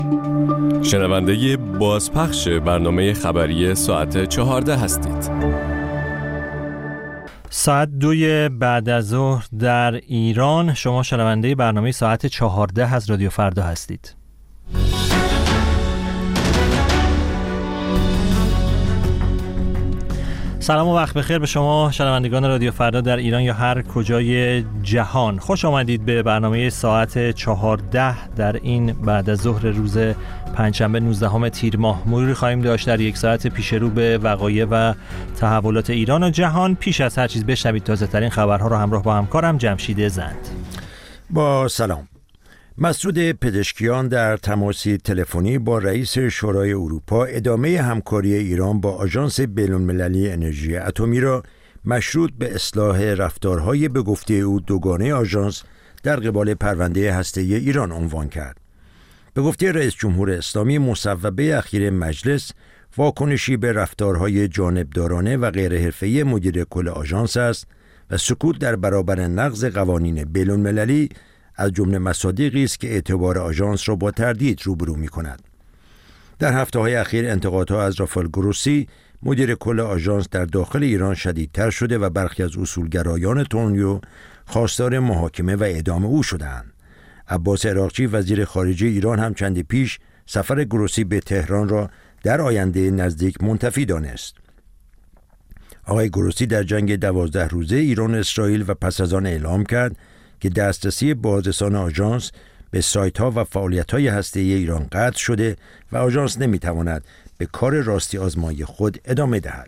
شنونده بازپخش برنامه خبری ساعت 14 هستید. ساعت 2 بعد از ظهر در ایران. شما شنونده برنامه ساعت 14 از رادیو فردا هستید. سلام و وقت بخیر به شما شنوندگان رادیو فردا در ایران یا هر کجای جهان. خوش آمدید به برنامه ساعت 14 در این بعد از ظهر روز پنجشنبه 19 تیر ماه. مروری خواهیم داشت در یک ساعت پیش رو به وقایع و تحولات ایران و جهان. پیش از هر چیز بشنوید تازه ترین خبرها رو همراه با همکارم جمشید زند. با سلام. مسعود پزشکیان در تماسی تلفنی با رئیس شورای اروپا ادامه همکاری ایران با آژانس بین‌المللی انرژی اتمی را مشروط به اصلاح رفتارهای به گفته او دوگانه آژانس در قبال پرونده هسته‌ای ایران عنوان کرد. به گفته رئیس جمهور اسلامی، مصوبه اخیر مجلس واکنشی به رفتارهای جانبدارانه و غیر حرفه‌ای مدیر کل آژانس است و سکوت در برابر نقض قوانین بین‌المللی از جمله مصادیقی است که اعتبار آژانس را با تردید روبرو می‌کند. در هفته‌های اخیر انتقادها از رافائل گروسی مدیر کل آژانس در داخل ایران شدیدتر شده و برخی از اصولگرایان تونیو خواستار محاکمه و اعدام او شدند. عباس عراقچی وزیر خارجه ایران هم چندی پیش سفر گروسی به تهران را در آینده نزدیک منتفی دانست. آقای گروسی در جنگ 12 روزه ایران و اسرائیل و پس از آن اعلام کرد که دسترسی بازرسان آژانس به سایت‌ها و فعالیت‌های هسته‌ای ایران قطع شده و آژانس نمی‌تواند به کار راستی آزمایی خود ادامه دهد.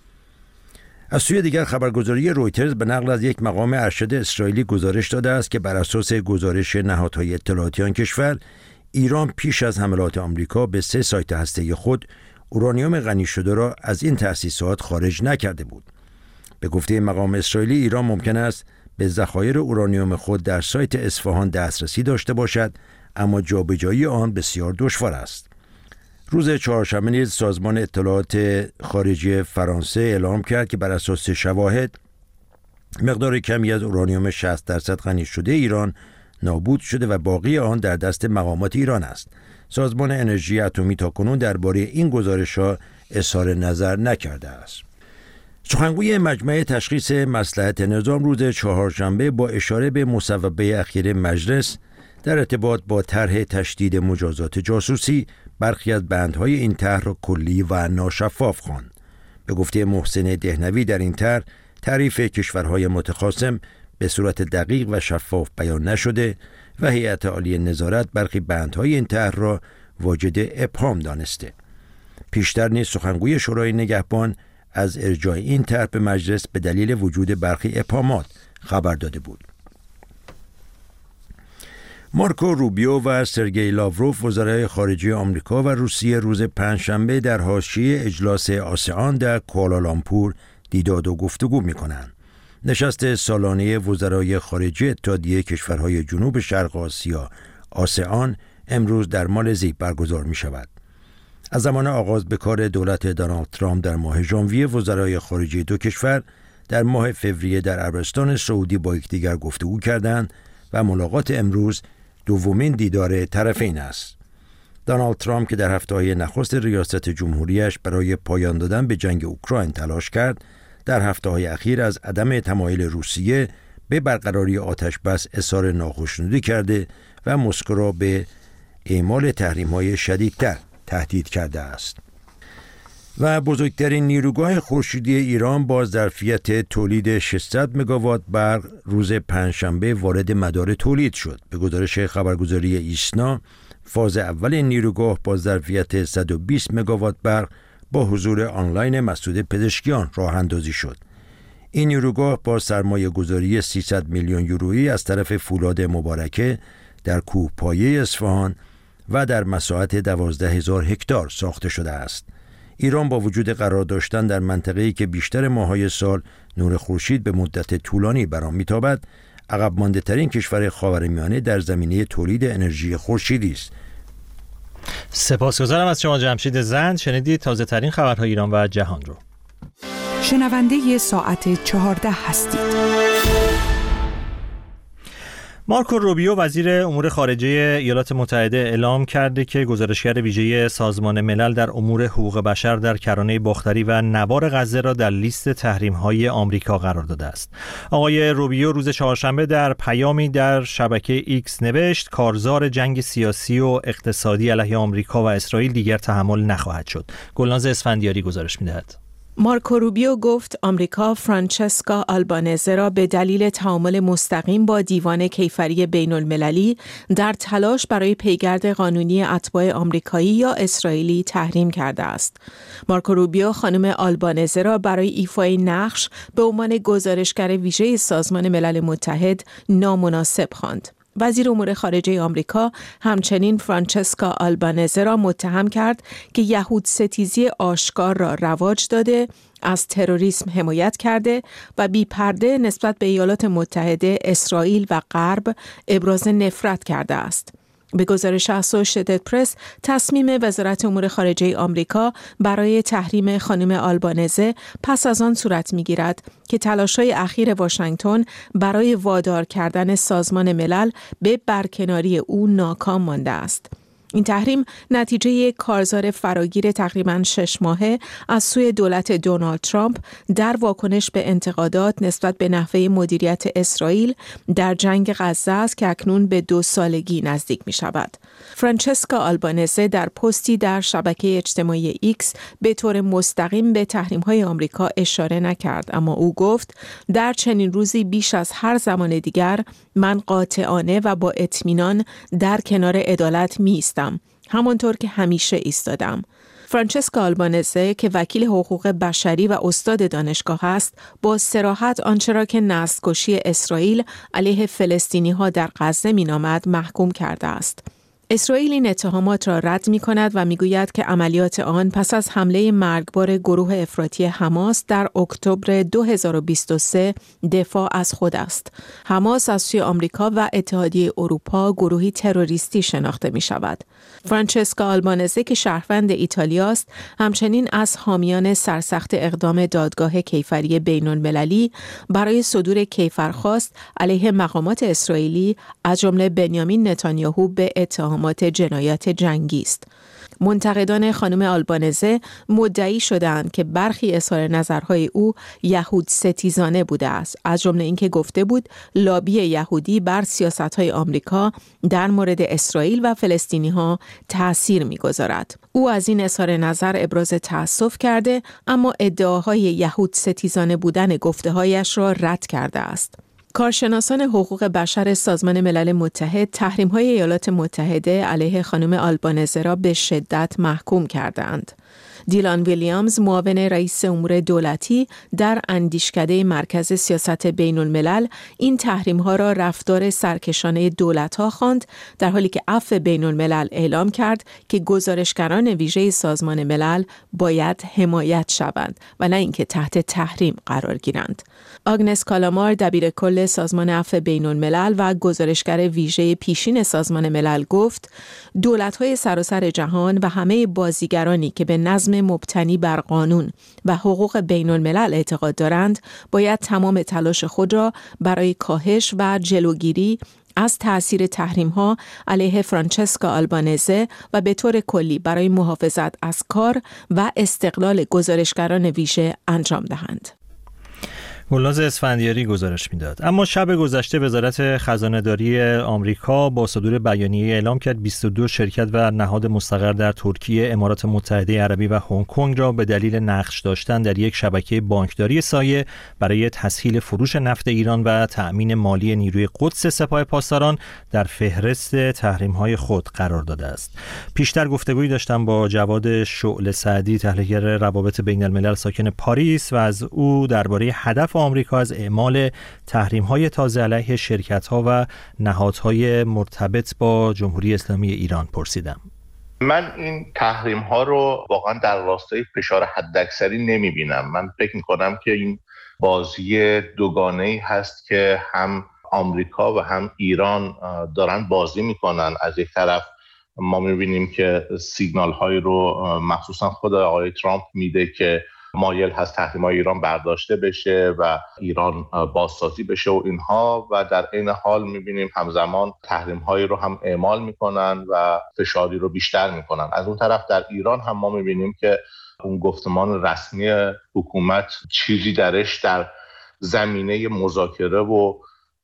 از سوی دیگر خبرگزاری رویترز به نقل از یک مقام ارشد اسرائیلی گزارش داده است که بر اساس گزارش نهادهای اطلاعاتی آن کشور، ایران پیش از حملات آمریکا به 3 سایت هسته‌ای خود اورانیوم غنی شده را از این تأسیسات خارج نکرده بود. به گفته مقام اسرائیلی، ایران ممکن است به ذخایر اورانیوم خود در سایت اصفهان دسترسی داشته باشد، اما جابجایی آن بسیار دشوار است. روز چهارشنبه نیز سازمان اطلاعات خارجی فرانسه اعلام کرد که بر اساس شواهد مقدار کمی از اورانیوم 60% غنی شده ایران نابود شده و باقی آن در دست مقامات ایران است. سازمان انرژی اتمی تاکنون درباره این گزارش‌ها اظهار نظر نکرده است. سخنگوی مجمع تشخیص مصلحت نظام روز چهارشنبه با اشاره به مصوبه اخیر مجلس در ارتباط با طرح تشدید مجازات جاسوسی برخی از بندهای این طرح را کلی و ناشفاف خواند. به گفته محسن دهنوی در این طرح تعریف کشورهای متخاصم به صورت دقیق و شفاف بیان نشده و هیئت عالی نظارت برخی بندهای این طرح را واجد ابهام دانسته. پیشتر نیز سخنگوی شورای نگهبان از ارجاع این طرح به مجلس به دلیل وجود برخی ابهامات خبر داده بود. مارکو روبیو و سرگئی لاوروف وزرای خارجه آمریکا و روسیه روز پنجشنبه در حاشیه اجلاس آسئان در کوالالامپور دیدار و گفتگو می‌کنند. نشست سالانه وزرای خارجه اتحادیه کشورهای جنوب شرق آسیا آسئان امروز در مالزی برگزار می‌شود. از زمان آغاز به کار دولت دونالد ترامپ در ماه ژانویه، وزرای خارجه دو کشور در ماه فوریه در عربستان سعودی با یکدیگر گفتگو کردند و ملاقات امروز دومین دیدار طرفین است. دونالد ترامپ که در هفته‌های نخست ریاست جمهوریش برای پایان دادن به جنگ اوکراین تلاش کرد، در هفته‌های اخیر از عدم تمایل روسیه به برقراری آتش‌بس اظهار ناخشنودی کرده و مسکو را به اعمال تحریم‌های شدیدتر تهدید کرده است. و بزرگترین نیروگاه خورشیدی ایران با ظرفیت تولید 600 مگاوات برق روز پنجشنبه وارد مدار تولید شد. به گزارش خبرگزاری ایسنا، فاز اول نیروگاه با ظرفیت 120 مگاوات برق با حضور آنلاین مسعود پزشکیان راه اندازی شد. این نیروگاه با سرمایه گذاری 300 میلیون یورویی از طرف فولاد مبارکه در کوهپایه اصفهان و در مساحت 12,000 هکتار ساخته شده است. ایران با وجود قرار داشتن در منطقه‌ای که بیشتر ماه‌های سال نور خورشید به مدت طولانی بر آن میتابد، عقب مانده‌ترین کشور خاورمیانه در زمینه تولید انرژی خورشیدی است. سپاسگزارم از شما جمشید زند. شنیدید تازه ترین خبرهای ایران و جهان رو. شنونده ساعت 14 هستید. مارکو روبیو وزیر امور خارجه ایالات متحده اعلام کرده که گزارشگر ویژه سازمان ملل در امور حقوق بشر در کرانه باختری و نوار غزه را در لیست تحریم‌های آمریکا قرار داده است. آقای روبیو روز چهارشنبه در پیامی در شبکه ایکس نوشت کارزار جنگ سیاسی و اقتصادی علیه آمریکا و اسرائیل دیگر تحمل نخواهد شد. گلناز اسفندیاری گزارش می‌دهد. مارکو روبیو گفت آمریکا فرانچسکا آلبانزه را به دلیل تعامل مستقیم با دیوان کیفری بین المللی در تلاش برای پیگرد قانونی اتباع آمریکایی یا اسرائیلی تحریم کرده است. مارکو روبیو خانم آلبانزه را برای ایفای نقش به عنوان گزارشگر ویژه سازمان ملل متحد نامناسب خواند. وزیر امور خارجه آمریکا همچنین فرانچسکا آلبانزه را متهم کرد که یهود ستیزی آشکار را رواج داده، از تروریسم حمایت کرده و بی پرده نسبت به ایالات متحده، اسرائیل و غرب ابراز نفرت کرده است. به گزارش اسوشییتد پرس، تصمیم وزارت امور خارجه آمریکا برای تحریم خانم آلبانزه پس از آن صورت می‌گیرد که تلاش‌های اخیر واشنگتن برای وادار کردن سازمان ملل به برکناری او ناکام مانده است. این تحریم نتیجه یک کارزار فراگیر تقریباً 6 ماهه از سوی دولت دونالد ترامپ در واکنش به انتقادات نسبت به نحوه مدیریت اسرائیل در جنگ غزه است که اکنون به 2 سالگی نزدیک می شود. فرانچسکا آلبانزه در پستی در شبکه اجتماعی ایکس به طور مستقیم به تحریم‌های آمریکا اشاره نکرد، اما او گفت در چنین روزی بیش از هر زمان دیگر من قاطعانه و با اطمینان در کنار عدالت می‌ایستم، همانطور که همیشه ایستادم. فرانچسکا آلبانزه که وکیل حقوق بشری و استاد دانشگاه است، با صراحت آنچه را که نسل‌کشی اسرائیل علیه فلسطینی‌ها در غزه می‌نامد محکوم کرده است. اسرائیل این اتهامات را رد می‌کند و می‌گوید که عملیات آن پس از حمله مرگبار گروه افراطی حماس در اکتبر 2023 دفاع از خود است. حماس از سوی آمریکا و اتحادیه اروپا گروهی تروریستی شناخته می‌شود. فرانچسکا آلبانزه که شهروند ایتالیا است، همچنین از حامیان سرسخت اقدام دادگاه کیفری بین‌المللی برای صدور کیفرخواست علیه مقامات اسرائیلی از جمله بنیامین نتانیاهو به اتهامات جنایت جنگی است. منتقدان خانم آلبانزه مدعی شدند که برخی اظهار نظرهای او یهود ستیزانه بوده است، از جمله اینکه گفته بود لابی یهودی بر سیاست‌های آمریکا در مورد اسرائیل و فلسطینی‌ها تأثیر می‌گذارد. او از این اظهار نظر ابراز تأسف کرده، اما ادعاهای یهود ستیزانه بودن گفته‌هایش را رد کرده است. کارشناسان حقوق بشر سازمان ملل متحد تحریم‌های ایالات متحده علیه خانم آلبانزه را به شدت محکوم کردند. دیلان ویلیامز، معاون رئیس امور دولتی در اندیشکده مرکز سیاست بین الملل، این تحریم‌ها را رفتار سرکشانه دولت‌ها خواند، در حالی که عفو بین الملل اعلام کرد که گزارشگران ویژه سازمان ملل باید حمایت شوند و نه اینکه تحت تحریم قرار گیرند. آگنس کالامار، دبیر کل سازمان عفو بین الملل و گزارشگر ویژه پیشین سازمان ملل گفت دولت‌های سراسر جهان و همه بازیگرانی که به نظم مبتنی بر قانون و حقوق بین الملل اعتقاد دارند باید تمام تلاش خود را برای کاهش و جلوگیری از تأثیر تحریم‌ها علیه فرانچسکا آلبانزه و به طور کلی برای محافظت از کار و استقلال گزارشگران ویژه انجام دهند. گلناز اسفندیاری گزارش میداد. اما شب گذشته وزارت خزانه‌داری آمریکا با صدور بیانیه اعلام کرد 22 شرکت و نهاد مستقر در ترکیه، امارات متحده عربی و هنگ کنگ را به دلیل نقش داشتن در یک شبکه بانکداری سایه برای تسهیل فروش نفت ایران و تأمین مالی نیروی قدس سپاه پاسداران در فهرست تحریم‌های خود قرار داده است. پیشتر گفتگویی داشتم با جواد شعله سعدی، تحلیلگر روابط بین الملل ساکن پاریس، و از او درباره هدف آمریکا از اعمال تحریم‌های تازه علیه شرکت‌ها و نهادهای مرتبط با جمهوری اسلامی ایران پرسیدم. من این تحریم‌ها رو واقعا در راستای فشار حداکثری نمی‌بینم. من فکر می‌کنم که این بازی دوگانه‌ای هست که هم آمریکا و هم ایران دارن بازی می‌کنن. از یک طرف ما می‌بینیم که سیگنال‌هایی رو مخصوصا خود آقای ترامپ میده که مایل هست تحریم‌های ایران برداشته بشه و ایران بازسازی بشه و اینها، و در این حال می‌بینیم همزمان تحریم‌هایی رو هم اعمال می‌کنن و فشاری رو بیشتر می‌کنن. از اون طرف در ایران هم ما می‌بینیم که اون گفتمان رسمی حکومت چیزی درش در زمینه مذاکره و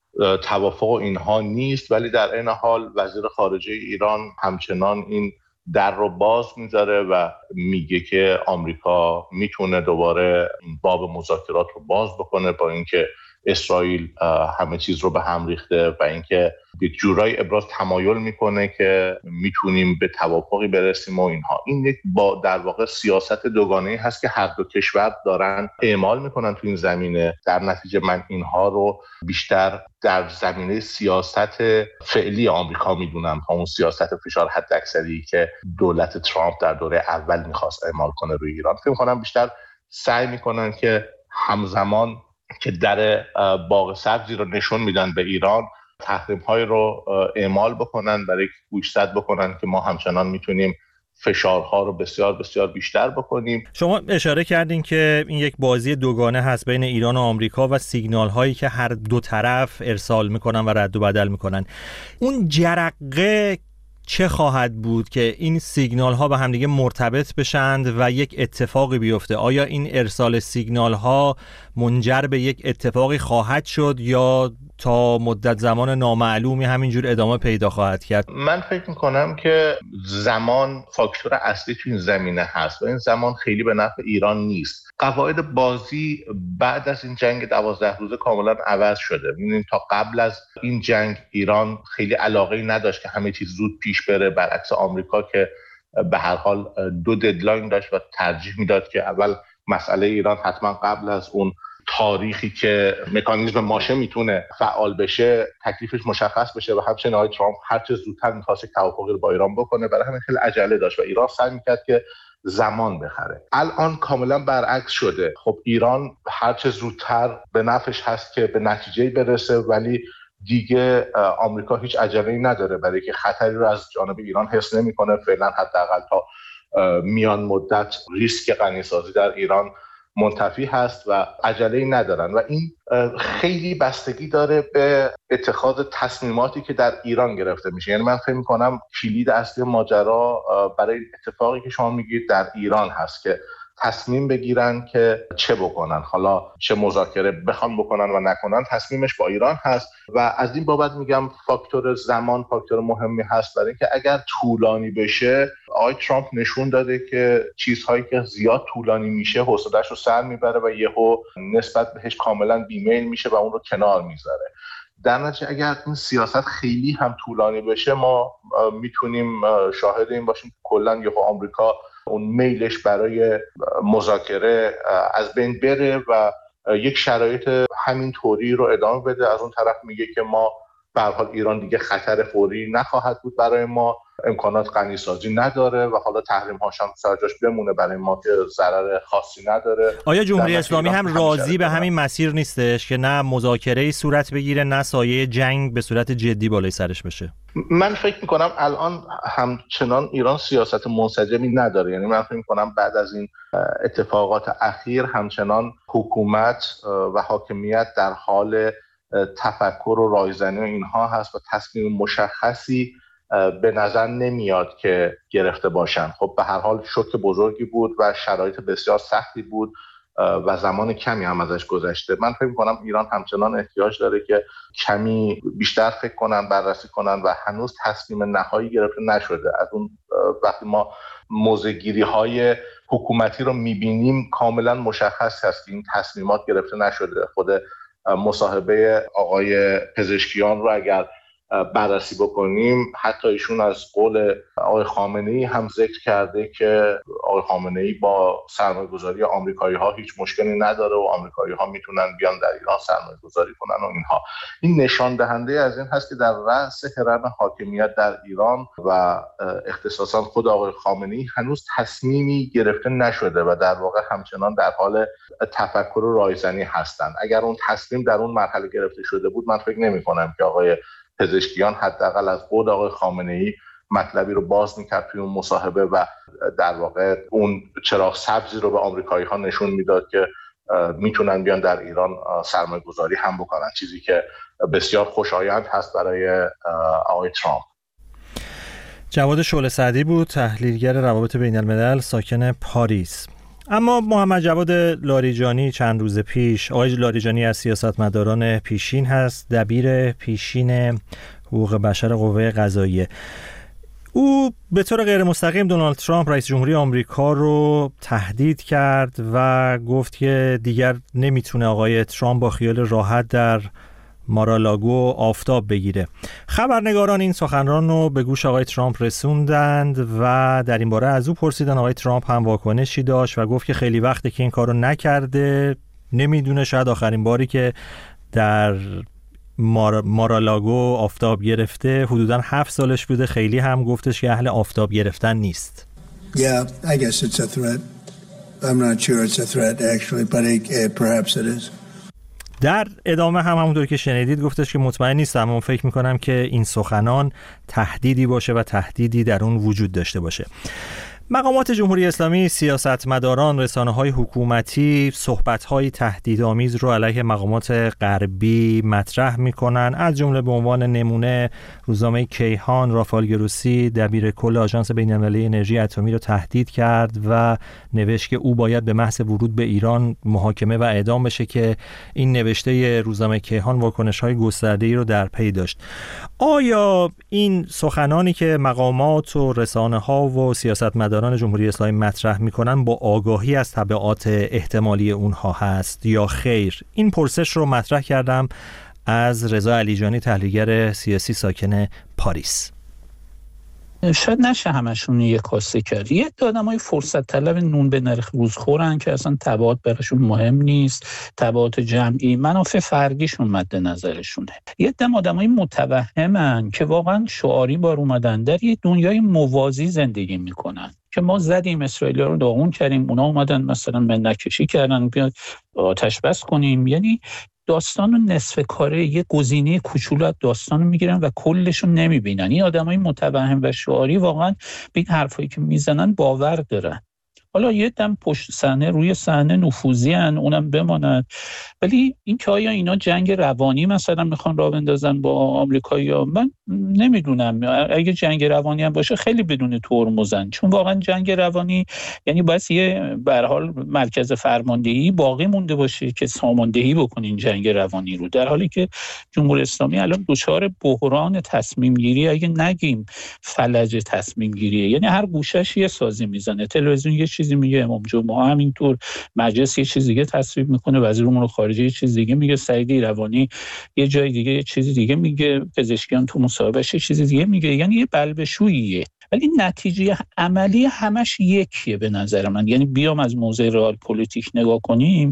توافق و اینها نیست، ولی در این حال وزیر خارجه ایران همچنان این در رو باز میذاره و میگه که آمریکا میتونه دوباره این باب مذاکرات رو باز بکنه، با اینکه اسرائیل همه چیز رو به هم ریخته و اینکه یک جورایی ابراز تمایل میکنه که میتونیم به توافقی برسیم و اینها. این یک در واقع سیاست دوگانه‌ای هست که هر دو کشور دارن اعمال میکنن تو این زمینه. در نتیجه من اینها رو بیشتر در زمینه سیاست فعلی آمریکا میدونم تا اون سیاست فشار حداکثری که دولت ترامپ در دوره اول میخواست اعمال کنه روی ایران. فکر میکنم بیشتر سعی میکنن که همزمان که در باغ سبزی رو نشون میدن به ایران، تحریم‌های رو اعمال بکنن برای گوشزد بکنن که ما همچنان میتونیم فشارها رو بسیار بسیار بیشتر بکنیم. شما اشاره کردین که این یک بازی دوگانه هست بین ایران و آمریکا و سیگنال هایی که هر دو طرف ارسال میکنن و رد و بدل میکنن. اون جرقه چه خواهد بود که این سیگنال ها به همدیگه مرتبط بشند و یک اتفاقی بیفته؟ آیا این ارسال سیگنال ها منجر به یک اتفاقی خواهد شد یا تا مدت زمان نامعلومی همینجور ادامه پیدا خواهد کرد؟ من فکر میکنم که زمان فاکتور اصلی تو این زمینه هست و این زمان خیلی به نفع ایران نیست. قواعد بازی بعد از این جنگ 12 روزه کاملا عوض شده. می‌بینید تا قبل از این جنگ ایران خیلی علاقه‌ای نداشت که همه چیز زود پیش بره، برعکس آمریکا که به هر حال 2 ددلاین داشت و ترجیح میداد که اول مسئله ایران حتما قبل از اون تاریخی که مکانیزم ماشه میتونه فعال بشه تکلیفش مشخص بشه و همچنین آقای ترامپ هر چه زودتر می‌خواست توافقی رو با ایران بکنه. برای همین خیلی عجله داشت و ایران سعی می‌کرد که زمان بخره. الان کاملا برعکس شده. خب ایران هر چه زودتر به نفعش هست که به نتیجه برسه، ولی دیگه آمریکا هیچ عجله‌ای نداره برای که خطری رو از جانب ایران حس نمی‌کنه. فعلا حداقل تا میان مدت ریسک غنیسازی در ایران منتفی هست و عجله‌ای ندارن و این خیلی بستگی داره به اتخاذ تصمیماتی که در ایران گرفته میشه. یعنی من فکر می‌کنم کلید اصلی ماجرا برای اتفاقی که شما میگید در ایران هست که تصمیم بگیرن که چه بکنن، حالا چه مذاکره بخوان بکنن و نکنن، تصمیمش با ایران هست و از این بابت میگم فاکتور زمان فاکتور مهمی هست، برای اینکه اگر طولانی بشه، آقای ترامپ نشون داده که چیزهایی که زیاد طولانی میشه حوصله‌اش رو سر میبره و یهو نسبت بهش کاملا بیمیل میشه و اون رو کنار میذاره. در نتیجه اگر این سیاست خیلی هم طولانی بشه، ما میتونیم شاهد این باشیم کلا یهو آمریکا اون میلش برای مذاکره از بین بره و یک شرایط همین طوری رو ادامه بده. از اون طرف میگه که ما به هر حال ایران دیگه خطر فوری نخواهد بود برای ما، امکانات غنیسازی نداره و حالا تحریم هاش هم سرجاش بمونه برای ما که ضرر خاصی نداره. آیا جمهوری اسلامی هم راضی به همین مسیر نیستش که نه مذاکره‌ای صورت بگیره نه سایه جنگ به صورت جدی بالای سرش بشه؟ من فکر میکنم الان همچنان ایران سیاست منسجمی نداره. یعنی من فکر میکنم بعد از این اتفاقات اخیر همچنان حکومت و حاکمیت در حال تفکر و رایزنی و اینها هست و تصمیم مشخصی به نظر نمیاد که گرفته باشن. خب به هر حال شوک بزرگی بود و شرایط بسیار سختی بود و زمان کمی هم ازش گذشته. من فکر می‌کنم ایران همچنان احتیاج داره که کمی بیشتر فکر کنن، بررسی کنن و هنوز تصمیم نهایی گرفته نشده. از اون وقتی ما موضع‌گیری‌های حکومتی رو می‌بینیم کاملا مشخص هست که این تصمیمات گرفته نشده. خود مصاحبه آقای پزشکیان رو اگر بررسی بکنیم، حتی ایشون از قول آقای خامنه‌ای هم ذکر کرده که آقای خامنه‌ای با سرمایه‌گذاری آمریکایی‌ها هیچ مشکلی نداره و آمریکایی‌ها میتونن بیان در ایران سرمایه‌گذاری کنن و اینها. این نشان دهنده از این هست که در رأس هرم حاکمیت در ایران و اختصاصا خود آقای خامنه‌ای هنوز تصمیمی گرفته نشده و در واقع همچنان در حال تفکر و رایزنی هستند. اگر اون تصمیم در اون مرحله گرفته شده بود، من فکر نمی‌کنم که آقای پزشکیان حداقل از قول آقای خامنه‌ای مطلبی رو باز میکرد توی اون مصاحبه و در واقع اون چراغ سبزی رو به آمریکایی‌ها نشون میداد که میتونن بیان در ایران سرمایه گذاری هم بکنن، چیزی که بسیار خوشایند هست برای آقای ترامپ. جواد شعله سعدی بود، تحلیلگر روابط بین الملل، ساکن پاریس. اما محمد جواد لاریجانی چند روز پیش، آقای لاریجانی از سیاستمداران پیشین هست، دبیر پیشین حقوق بشر قوه قضاییه. او به طور غیر مستقیم دونالد ترامپ رئیس جمهوری آمریکا رو تهدید کرد و گفت که دیگر نمیتونه آقای ترامپ با خیال راحت در مارالاگو آفتاب بگیره. خبرنگاران این سخنران رو به گوش آقای ترامپ رسوندند و در این باره از او پرسیدن. آقای ترامپ هم واکنشی داشت و گفت که خیلی وقته که این کارو نکرده، نمیدونه، شاید آخرین باری که در مارالاگو آفتاب گرفته حدوداً 7 سالش بوده. خیلی هم گفتش که اهل آفتاب گرفتن نیست. Yeah, I guess it's a threat. I'm not sure it's a threat actually, but perhaps it is. در ادامه هم همونطور که شنیدید گفتش که مطمئن نیستم، اما فکر میکنم که این سخنان تهدیدی باشه و تهدیدی در اون وجود داشته باشه. مقامات جمهوری اسلامی، سیاستمداران، رسانه‌های حکومتی صحبت‌های تهدیدآمیز رو علیه مقامات غربی مطرح می‌کنن. از جمله به عنوان نمونه روزنامه کیهان رافائل گروسی دبیر کل آژانس بین‌المللی انرژی اتمی رو تهدید کرد و نوشت که او باید به محض ورود به ایران محاکمه و اعدام بشه که این نوشته روزنامه کیهان واکنش‌های گسترده‌ای رو در پی داشت. آیا این سخنانی که مقامات و رسانه‌ها و سیاستمداران جمهوری اسلامی مطرح میکنن با آگاهی از تبعات احتمالی اونها هست یا خیر؟ این پرسش رو مطرح کردم از رضا علیجانی، تحلیلگر سیاسی ساکن پاریس. شاید نشه همشون یک کاسه کرد. یه آدمای فرصت طلب نون به نرخ روز خورن که اصلا تبعات براشون مهم نیست، تبعات جمعی، منافع فردیشون مد نظرشونه. یه آدمای متوهمن که واقعا شعاری بار اومدن در یه دنیای موازی زندگی میکنن که ما زدیم اسرائیل رو داغون کردیم، اونا اومدن مثلا منکشی کردن بیاد آتش بس کنیم. یعنی داستان و نصف کاره یه گزینه کوچولو از داستان رو میگیرن و کلشون نمیبینن. این آدمای متوهم و شعاری واقعا به این حرفایی که میزنن باور دارن. حالا یه دم پشت صحنه روی صحنه نفوذی ان، اونم بماند. ولی این که آیا اینا جنگ روانی مثلا میخوان راه بندازن با آمریکایی‌ها، من نمیدونم. اگه جنگ روانی هم باشه خیلی بدون ترمزن، چون واقعا جنگ روانی یعنی باید یه به هر حال مرکز فرماندهی باقی مونده باشه که ساماندهی بکنین جنگ روانی رو، در حالی که جمهوری اسلامی الان دچار بحران تصمیم گیری، اگه نگیم فلج تصمیم گیریه. یعنی هر گوشش یه سازی میزنه، تلویزیون یه چیزی میگه، امام جمعه همینطور، مجلس یه چیز دیگه تصویب میکنه، وزیر امور خارجه یه چیز دیگه میگه، سعید ایروانی یه جای دیگه یه چیز دیگه میگه، پزشکیان تو مصاحبهش یه چیز دیگه میگه. یعنی یه بلبشوییه، ولی نتیجه عملی همش یکیه به نظر من. یعنی بیام از موضع رئال پلیتیک نگاه کنیم،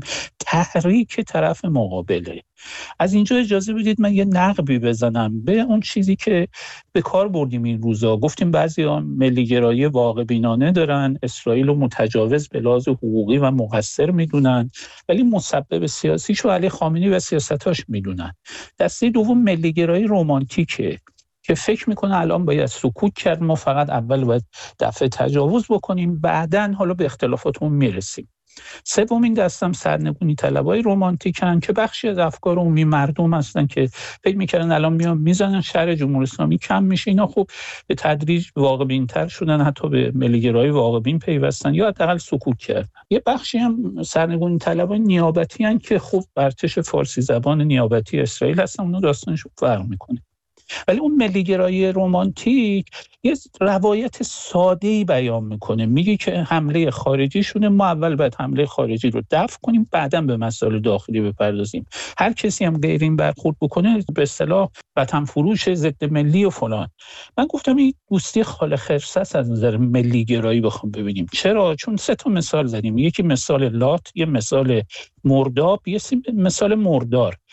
تحریک طرف مقابله. از اینجا اجازه بدید من یه نقبی بزنم به اون چیزی که به کار بردیم این روزا. گفتیم بعضی‌ها ملی‌گرایی واقع بینانه دارن، اسرائیل رو متجاوز به لحاظ حقوقی و مقصر میدونن، ولی مسبب سیاسیشو علی خامنه‌ای و سیاستاش میدونن. دسته دوم ملی‌گرایی رمانتیکه که فکر میکنه الان باید سکوت کرد، ما فقط اول باید دفعه تجاوز بکنیم، بعدن حالا به اختلافاتمون میرسیم. سومین دستم سرنگونی طلبای رمانتیکن که بخشی از افکار عمومی مردم هستن که فکر میکردن الان میان میزنن شر جمهوری اسلامی کم میشه. اینا خب به تدریج واقع بین‌تر شدن، حتی به ملی‌گرایی واقع بین پیوستن یا حداقل سکوت کردن. یه بخشی هم سرنگونی طلبای نیابتی ان که خب ارتش فارسی زبان نیابتی اسرائیل هستن، اونها داستانشون فرق میکنه. ولی اون ملی‌گرایی رمانتیک یه روایت ساده‌ای بیان میکنه، میگه که حمله خارجی شونه، ما اول باید حمله خارجی رو دفع کنیم، بعداً به مسائل داخلی بپردازیم. هر کسی هم غیر این برخورد بکنه به اصطلاح وطن فروش، ضد ملی و فلان. من گفتم این دوستی خال خرس از نظر ملی‌گرایی بخوام ببینیم. چرا؟ چون 3 تا مثال زدیم، یکی مثال لات، یه مثال مرداب، یه مثال مردار.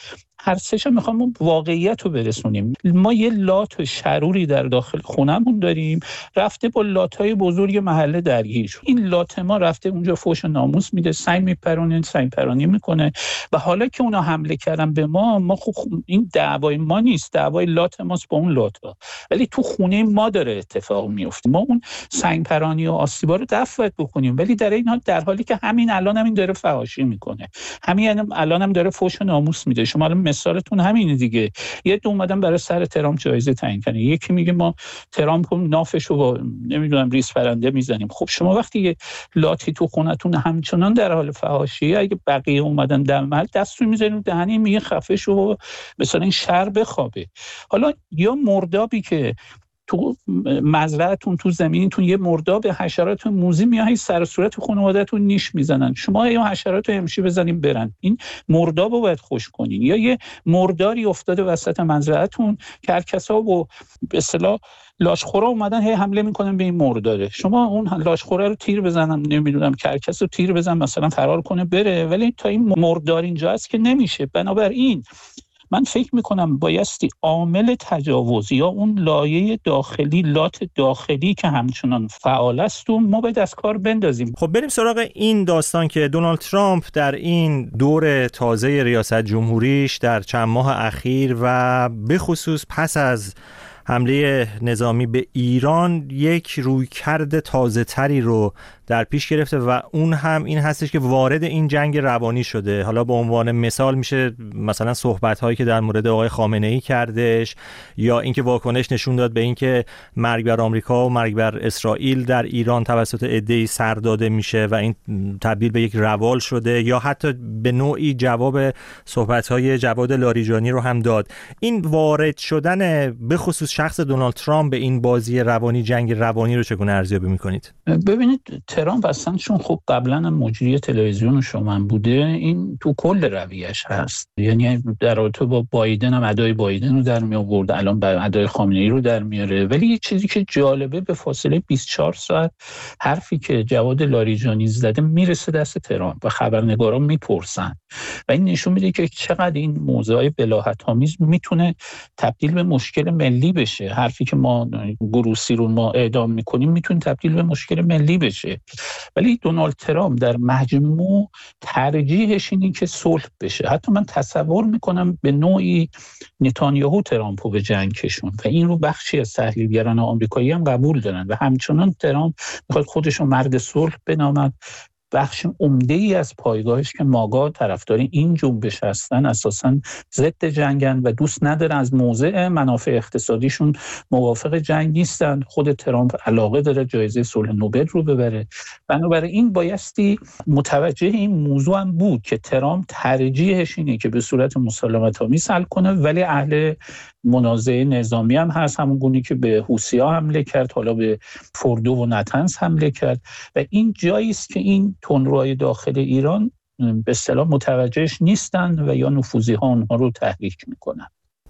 هر سه‌ش میخوام واقعیت رو برسونیم. ما یه لات شروری در داخل خونمون داریم، رفته با لات‌های بزرگ محله درگیر شد. این لات ما رفته اونجا فحش و ناموس میده، سنگ میپرونه، سنگ پرانی میکنه و حالا که اونا حمله کردن به ما خب این دعوای ما نیست، دعوای لات ماست با اون لات‌ها، ولی تو خونه ما داره اتفاق میفته. ما اون سنگ پرانی و آسیبا رو دفع بکنیم، ولی در این حال در حالی که همین الان هم این داره فحاشی میکنه، همین الان هم داره فحش و ناموس میده. شما الان مثالتون همینه دیگه. یه دو اومدن برای سر ترامپ جایزه تعیین کردن، یکی میگه ما ترامپ رو نافشو با نمیدونم ریس پرنده میزنیم. خب شما وقتی یه لاتی تو خونتون همچنان در حال فحاشی، اگه بقیه اومدن در محل دستو میذارین دهنی میگه خفه شو مثلا این شر بخوابه. حالا یا مردابی که تو مزرعتون تو زمینتون یه مرداب حشرات موذی میاد سر و صورت خانواده‌تون نیش میزنن، شما یا حشرات رو امشی بزنین برن، این مرداب رو باید خوش کنین. یا یه مرداری افتاده وسط مزرعتون که هرکسا با به اصطلاح لاشخورا اومدن هی حمله میکنن به این مرداره، شما اون لاشخوره رو تیر بزنن، نمیدونم کرکس رو تیر بزن مثلا فرار کنه بره، ولی تا این مردار اینجا هست که نمیشه. بنابراین من فکر میکنم بایستی عامل تجاوز یا اون لایه داخلی، لات داخلی که همچنان فعال است و ما باید از کار بندازیم. خب بریم سراغ این داستان که دونالد ترامپ در این دور تازه ریاست جمهوریش در چند ماه اخیر و به خصوص پس از حمله نظامی به ایران یک رویکرد تازه تری رو در پیش گرفته و اون هم این هستش که وارد این جنگ روانی شده. حالا به عنوان مثال میشه مثلا صحبت‌هایی که در مورد آقای خامنه‌ای کردش، یا اینکه واکنش نشون داد به اینکه مرگ بر آمریکا و مرگ بر اسرائیل در ایران توسط عده‌ای سر داده میشه و این تبدیل به یک روال شده، یا حتی به نوعی جواب صحبت‌های جواد لاریجانی رو هم داد. این وارد شدن به خصوص شخص دونالد ترامپ به این بازی روانی، جنگ روانی رو چگونه ارزیابی می‌کنید؟ ببینید ترامپ اصلا چون خب قبلا مجری تلویزیون شما بوده، این تو کل رویش هست، یعنی در رابطه با بایدن هم ادای بایدن رو در می آورد، الان ادای خامنه‌ای رو در میاره. ولی یه چیزی که جالبه، به فاصله 24 ساعت حرفی که جواد لاریجانی زده میرسه دست ترامپ و خبرنگارا میپرسن و این نشون میده که چقدر این موضوعای بلاهت‌آمیز میتونه تبدیل به مشکل ملی بشه. حرفی که ما گروسی رو ما اعدام میکنیم میتونه تبدیل به مشکل ملی بشه. ولی دونالد ترامپ در مجموع ترجیحش اینه که صلح بشه. حتی من تصور میکنم به نوعی نتانیاهو ترامپ رو به جنگ کشون و این رو بخشی از تحلیلگران آمریکایی هم قبول دارن و همچنان ترامپ میخواد خودش رو مرد صلح بنامد. بخش عمده‌ای از پایگاهش که ماگا طرفدار این جنبش هستن اساساً ضد جنگن و دوست ندارن، از موضع منافع اقتصادیشون موافق جنگ نیستن. خود ترامپ علاقه داره جایزه صلح نوبل رو ببره. بنابراین بایستی متوجه این موضوع هم بود که ترامپ ترجیحش اینه که به صورت مسالمت‌آمیز حل کنه، ولی اهل منازعه نظامی هم هست، همون گونی که به حوثی‌ها حمله کرد، حالا به فردو و نطنز حمله کرد و این جایی است که این تندروهای داخل ایران به اصطلاح متوجهش نیستن و یا نفوذی‌ها اونها رو تحریک میکنن.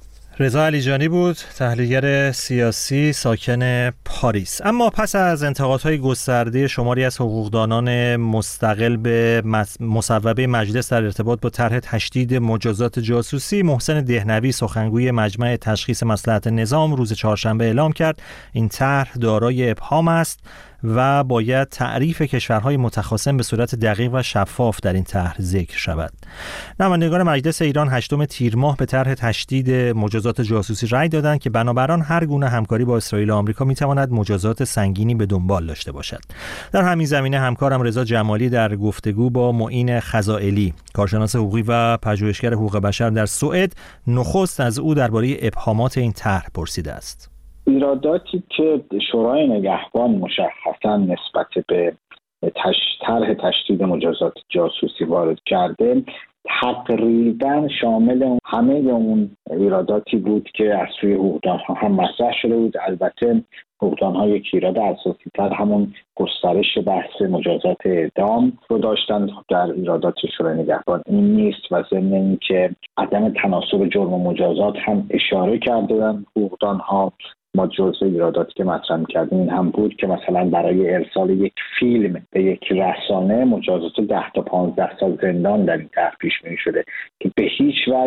رضا علیجانی بود، تحلیلگر سیاسی ساکن پاریس. اما پس از انتقادهای گسترده شماری از حقوقدانان مستقل به مصوبه مجلس در ارتباط با طرح تشدید مجازات جاسوسی، محسن دهنوی سخنگوی مجمع تشخیص مصلحت نظام روز چهارشنبه اعلام کرد این طرح دارای ابهام است و باید تعریف کشورهای متخاصم به صورت دقیق و شفاف در این طرح ذکر شود. نمایندگان مجلس ایران 8 تیر ماه به طرح تشدید مجازات جاسوسی رأی دادند که بنابر آن هر گونه همکاری با اسرائیل و آمریکا میتواند مجازات سنگینی به دنبال داشته باشد. در همین زمینه همکارم رضا جمالی در گفتگو با معین خزائلی، کارشناس حقوقی و پژوهشگر حقوق بشر در سوئد، نخست از او درباره ابهامات این طرح پرسیده است. ایراداتی که شورای نگهبان مشخصا نسبت به طرح تشدید مجازات جاسوسی وارد کرده تقریبا شامل همه اون ایراداتی بود که از سوی حقوقدان‌ها هم مطرح شده بود. البته حقوقدان‌ها یک ایراد اساسی‌تر همون گسترش بحث مجازات اعدام رو داشتن. در ایرادات شورای نگهبان این نیست و ضمن اینکه عدم تناسب جرم و مجازات هم اشاره کردن حقوقدان‌ها. ما جزء ایراداتی که مطرح می‌کردیم این هم بود که مثلا برای ارسال یک فیلم به یک رسانه مجازات 10 تا 15 سال زندان در این طرح پیش بینی شده که به هیچ وجه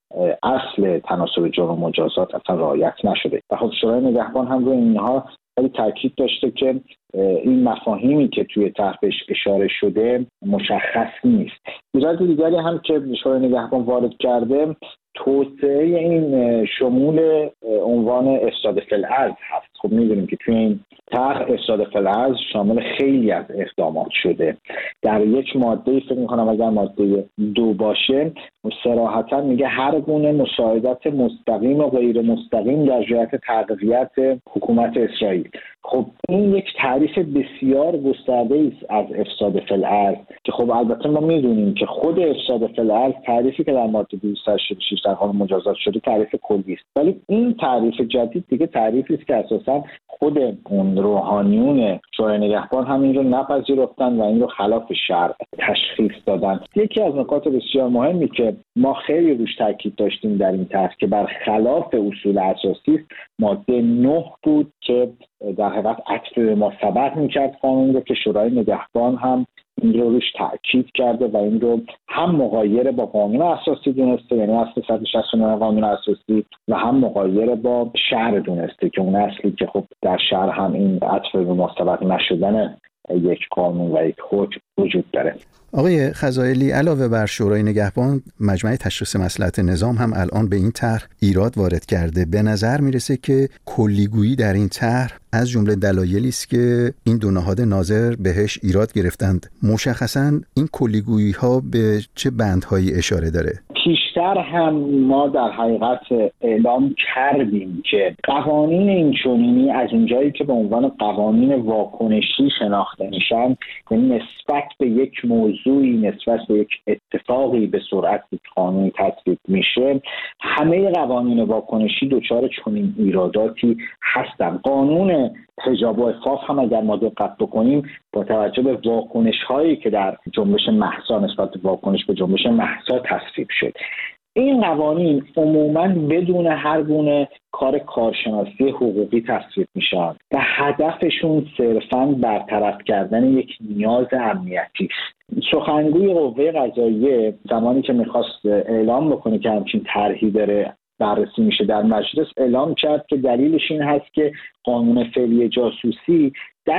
اصل تناسب جرم و مجازات اصلا رعایت نشده و خب شورای نگهبان هم روی اینها خیلی تاکید داشته که این مفاهیمی که توی طرح بهش اشاره شده مشخص نیست. ایراد دیگری هم که شورای نگهبان وارد کرده توسعه این شمول عنوان افساد فی‌الارض هست. خب می‌دونیم که توی این طرح افساد فی‌الارض شامل خیلی از اقدامات شده. در یک ماده فکر می‌کنم اگر ماده 2 باشه صراحتاً میگه هر گونه مساعدت مستقیم و غیر مستقیم در جهت تقویت حکومت اسرائیل. خب این یک تعریف بسیار گسترده است از افساد فی‌الارض که خب البته ما می‌دونیم که خود افساد فی‌الارض تعریفی که در ماده 286 در قانون مجازات شده تعریف کلی است، ولی این تعریف جدید دیگه تعریفی است که اساساً خود اون روحانیون شورای نگهبان هم این رو نپذیرفتن و این رو خلاف شرع تشخیص دادن. یکی از نکات بسیار مهمی که ما خیلی روش تاکید داشتیم در این طرح که برخلاف اصول اساسی است ماده 9 بود که در حقیقت عطف به ما سبق می‌کرد قانون رو که شورای نگهبان هم این رو روش تاکید کرده و این رو هم مغایر با قانون اساسی دونسته، یعنی اصل 169 قانون اساسی، و هم مغایر با شرع دونسته که اون اصلی که خب در شرع هم این عطف به ما سبق نشدن یک قانون و یک حکم وجود داره. آقای خزائلی، علاوه بر شورای نگهبان، مجمع تشخیص مصلحت نظام هم الان به این طرح ایراد وارد کرده. به نظر میرسه که کلیگویی در این طرح از جمله دلایلی است که این دو نهاد ناظر بهش ایراد گرفتند. مشخصاً این کلیگویی ها به چه بندهایی اشاره داره؟ پیشتر هم ما در حقیقت اعلام کردیم که قوانین اینچنینی از اونجایی که به عنوان قوانین واکنشی شناخته میشن، یعنی نسبت به یک موضوعی، نسبت به یک اتفاقی به سرعت قانونی تصویب میشه، همه قوانین واکنشی دچار چنین ایراداتی هستن. قانون حجاب و عفاف هم اگر ما دقت بکنیم با توجه به واکنش هایی که در جنبش مهسا نسبت به واکنش به جنبش مهسا تصویب شد، این قوانین عموماً بدون هر گونه کار کارشناسی حقوقی تصویب میشن و هدفشون صرفاً برطرف کردن یک نیاز امنیتی است. سخنگوی قوه قضاییه زمانی که میخواست اعلام بکنه که همچین طرحی داره بررسی میشه در مجلس، اعلام کرد که دلیلش این هست که قانون فعلی جاسوسی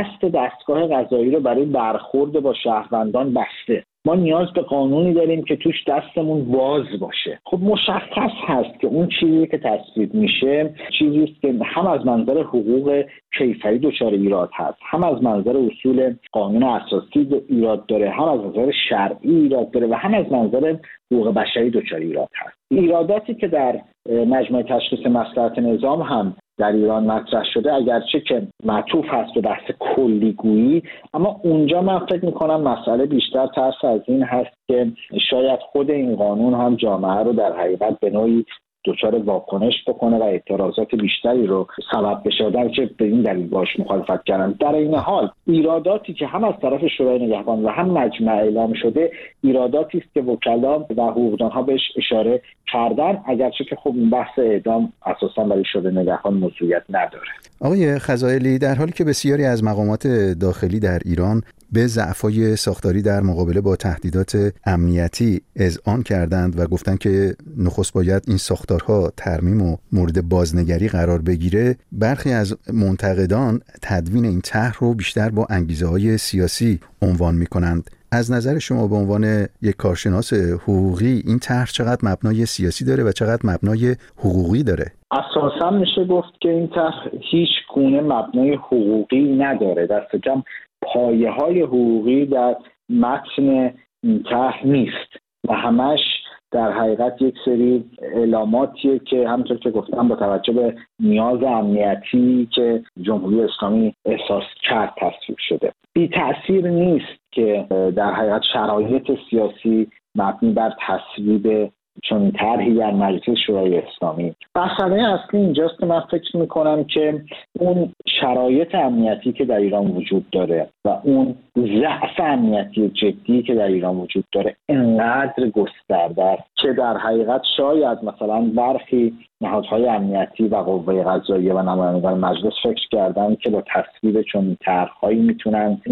دستگاه قضایی رو برای برخورد با شهروندان بسته. ما نیاز به قانونی داریم که توش دستمون باز باشه. خب مشخص هست که اون چیزی که تصویب میشه چیزی است که هم از منظر حقوق کیفری دچار ایراد هست، هم از منظر اصول قانون اساسی ایراد داره، هم از منظر شرعی ایراد داره و هم از منظر حقوق بشری دچار ایراد هست. ایراداتی که در مجمع تشخیص مصلحت نظام هم در ایران مطرح شده اگرچه که معطوف هست به بحث کلیگویی، اما اونجا من فکر میکنم مسئله بیشتر ترس از این هست که شاید خود این قانون هم جامعه رو در حقیقت به نوعی دچار واکنش بکنه و اعتراضات بیشتری رو سبب بشه، در که به این دلیل باش مخالفت کردن. در این حال ایراداتی که هم از طرف شورای نگهبان و هم مجمع اعلام شده ایراداتی است که وکلا و حقوقدانها بهش اشاره کردن، اگرچه که خب این بحث اعدام اساسا برای شورای نگهبان موضوعیت نداره. آقای خزائلی، در حالی که بسیاری از مقامات داخلی در ایران به ضعف‌های ساختاری در مقابله با تهدیدات امنیتی اذعان کردند و گفتند که نخست باید این ساختارها ترمیم و مورد بازنگری قرار بگیره، برخی از منتقدان تدوین این طرح رو بیشتر با انگیزه‌های سیاسی عنوان می‌کنند. از نظر شما به عنوان یک کارشناس حقوقی این طرح چقدر مبنای سیاسی داره و چقدر مبنای حقوقی داره؟ اساساً میشه گفت که این طرح هیچ گونه مبنای حقوقی نداره، دست کم پایه‌های حقوقی در متن این طرح نیست و همش در حقیقت یک سری اعلاماتیه که همونطور که گفتم با توجه به نیاز امنیتی که جمهوری اسلامی احساس کرد تصویب شده. بی تأثیر نیست که در حقیقت شرایط سیاسی مبنی بر تصویب چون طرحی در مجلس شورای اسلامی. مسئله اصلی اینجاست که من فکر میکنم که اون شرایط امنیتی که در ایران وجود داره و اون ضعف امنیتی جدی که در ایران وجود داره انقدر گسترده است که در حقیقت شاید مثلا برخی نهادهای امنیتی و قوه قضاییه و نمایندگان مجلس فکر کردن که با تصویب چون طرح‌هایی میتونن این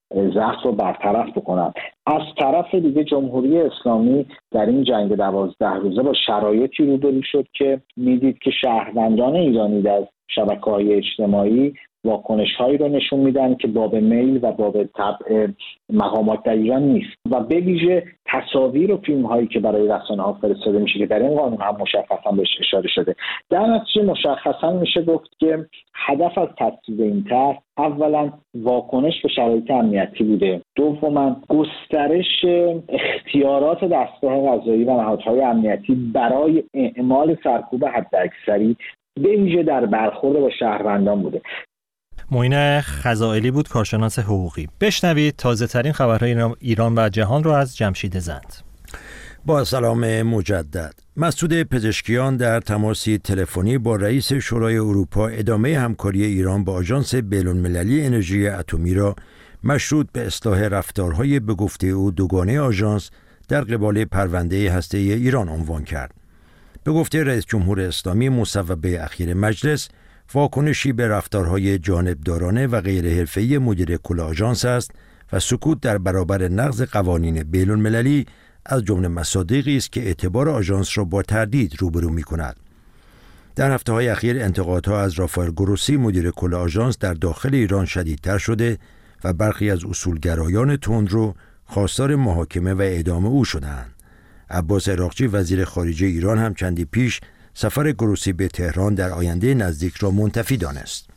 ضعف رو برطرف بکنن. از طرف دیگه جمهوری اسلامی در این جنگ 12 روزه با شرایطی روبرو شد که میدید که شهروندان ایرانی در شبکه‌های اجتماعی واکنش‌هایی رو نشون میدن که باب میل و باب طبع مقامات در ایران نیست و به ویژه تصاویر و فیلم‌هایی که برای رسانه‌ها فرستاده میشه که در این قانون هم مشخصا بهش اشاره شده. در نتیجه مشخصا میشه گفت که هدف از تصویب این طرح اولا واکنش به شرایط امنیتی بوده، دوما گسترش اختیارات دستگاه قضایی و نهادهای امنیتی برای اعمال سرکوب حداکثری به ویژه در برخورد با شهروندان بوده. معین خزائلی بود، کارشناس حقوقی. بشنوید تازه ترین خبرهای ایران و جهان رو از جمشید زند. با سلام مجدد. مسعود پزشکیان در تماسی تلفنی با رئیس شورای اروپا ادامه همکاری ایران با آژانس بین‌المللی انرژی اتمی را مشروط به اصلاح رفتارهای به گفته او دوگانه آژانس در قبال پرونده هسته‌ای ایران عنوان کرد. به گفته رئیس جمهور اسلامی مصوبه اخیر مجلس، واکنشی به رفتارهای جانبدارانه و غیر حرفه‌ای مدیر کل آژانس است و سکوت در برابر نقض قوانین بین‌المللی از جمله مصادیقی است که اعتبار آژانس را با تردید روبرو می‌کند. در هفته‌های اخیر انتقادها از رافائل گروسی مدیر کل آژانس در داخل ایران شدیدتر شده و برخی از اصولگرایان تندرو خواستار محاکمه و اعدام او شدند. عباس عراقچی وزیر خارجه ایران هم چندی پیش سفر گروسی به تهران در آینده نزدیک را منتفی دانست.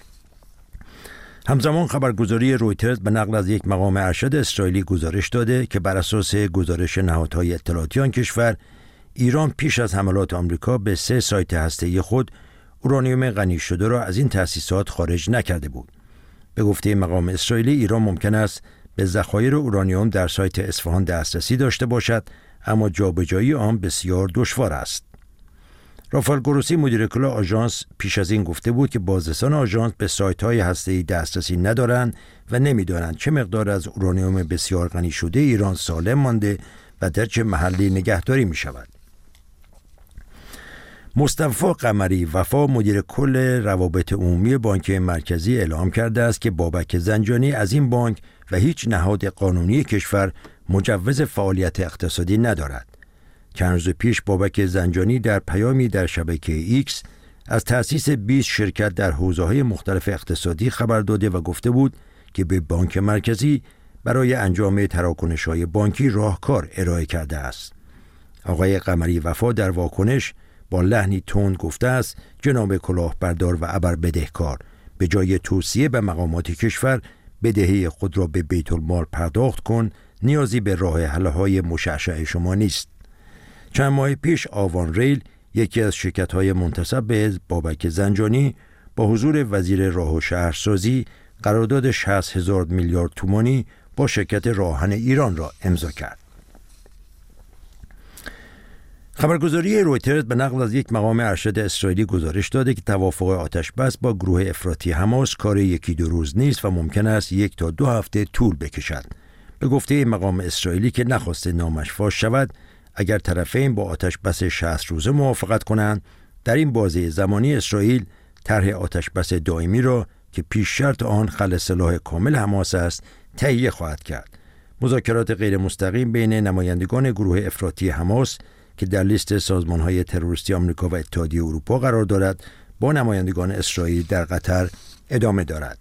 همزمان خبرگزاری رویترز به نقل از یک مقام ارشد اسرائیلی گزارش داده که بر اساس گزارش نهادهای اطلاعاتی آن کشور، ایران پیش از حملات آمریکا به 3 سایت هسته‌ای خود اورانیوم غنی شده را از این تأسیسات خارج نکرده بود. به گفته مقام اسرائیلی، ایران ممکن است به ذخایر اورانیوم در سایت اصفهان دسترسی داشته باشد، اما جابجایی آن بسیار دشوار است. رافائل گروسی مدیر کل آژانس پیش از این گفته بود که بازرسان آژانس به سایت‌های هسته‌ای دسترسی ندارند و نمی‌دانند چه مقدار از اورانیوم بسیار غنی شده ایران سالم مانده و در چه محلی نگهداری می‌شود. مصطفی قمری وفا مدیر کل روابط عمومی بانک مرکزی اعلام کرده است که بابک زنجانی از این بانک و هیچ نهاد قانونی کشور مجوز فعالیت اقتصادی ندارد. چند روز پیش بابک زنجانی در پیامی در شبکه ایکس از تأسیس 20 شرکت در حوزه‌های مختلف اقتصادی خبر داده و گفته بود که به بانک مرکزی برای انجام تراکنش‌های بانکی راهکار ارائه کرده است. آقای قمری وفا در واکنش با لحنی تند گفته است جناب کلاهبردار و ابر بدهکار، به جای توصیه به مقامات کشور بدهی خود را به بیت المال پرداخت کن، نیازی به راه حل‌های مشعشع شما نیست. چند ماه پیش آوان ریل، یکی از شرکت‌های منتسب به بابک زنجانی، با حضور وزیر راه و شهرسازی قرارداد 60,000 میلیارد تومانی با شرکت راهن ایران را امضا کرد. خبرگزاری رویترز به نقل از یک مقام ارشد اسرائیلی گزارش داده که توافق آتش‌بس با گروه افراطی حماس کار 1-2 روز نیست و ممکن است 1 تا 2 هفته طول بکشد. به گفته مقام اسرائیلی که نخواسته نامش فاش شود، اگر طرفین با آتش‌بس 60 روزه موافقت کنند، در این بازه زمانی اسرائیل طرح آتش‌بس دائمی را که پیش شرط آن خلع سلاح کامل حماس است تهیه خواهد کرد. مذاکرات غیر مستقیم بین نمایندگان گروه افراطی حماس که در لیست سازمان‌های تروریستی آمریکا و اتحادیه اروپا قرار دارد، با نمایندگان اسرائیل در قطر ادامه دارد.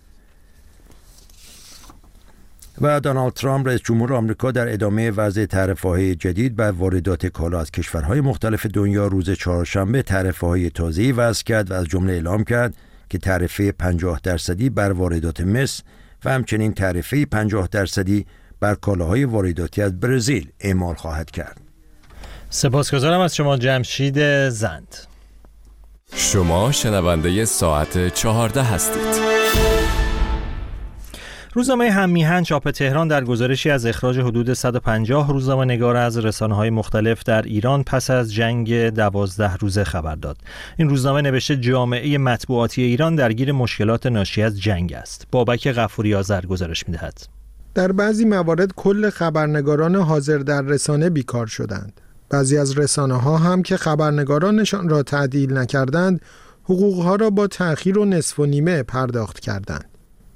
و دونالد ترامپ رئیس جمهور آمریکا در ادامه وضع تعرفه‌های جدید بر واردات کالا از کشورهای مختلف دنیا روز چهارشنبه تعرفه‌های تازه‌ای وضع کرد و از جمله اعلام کرد که تعرفه 50% بر واردات مس و همچنین تعرفه 50% بر کالاهای وارداتی از برزیل اعمال خواهد کرد. سپاسگزارم از شما جمشید زند. شما شنونده ساعت 14 هستید. روزنامه هم‌میهن چاپ تهران در گزارشی از اخراج حدود 150 روزنامه‌نگار از رسانه‌های مختلف در ایران پس از جنگ 12 روزه خبر داد. این روزنامه نوشته جامعه مطبوعاتی ایران درگیر مشکلات ناشی از جنگ است. بابک غفوری آذر گزارش می‌دهد. در بعضی موارد کل خبرنگاران حاضر در رسانه بیکار شدند. بعضی از رسانه‌ها هم که خبرنگارانشان را تعدیل نکردند، حقوقها را با تأخیر و نصف و نیمه پرداخت کردند.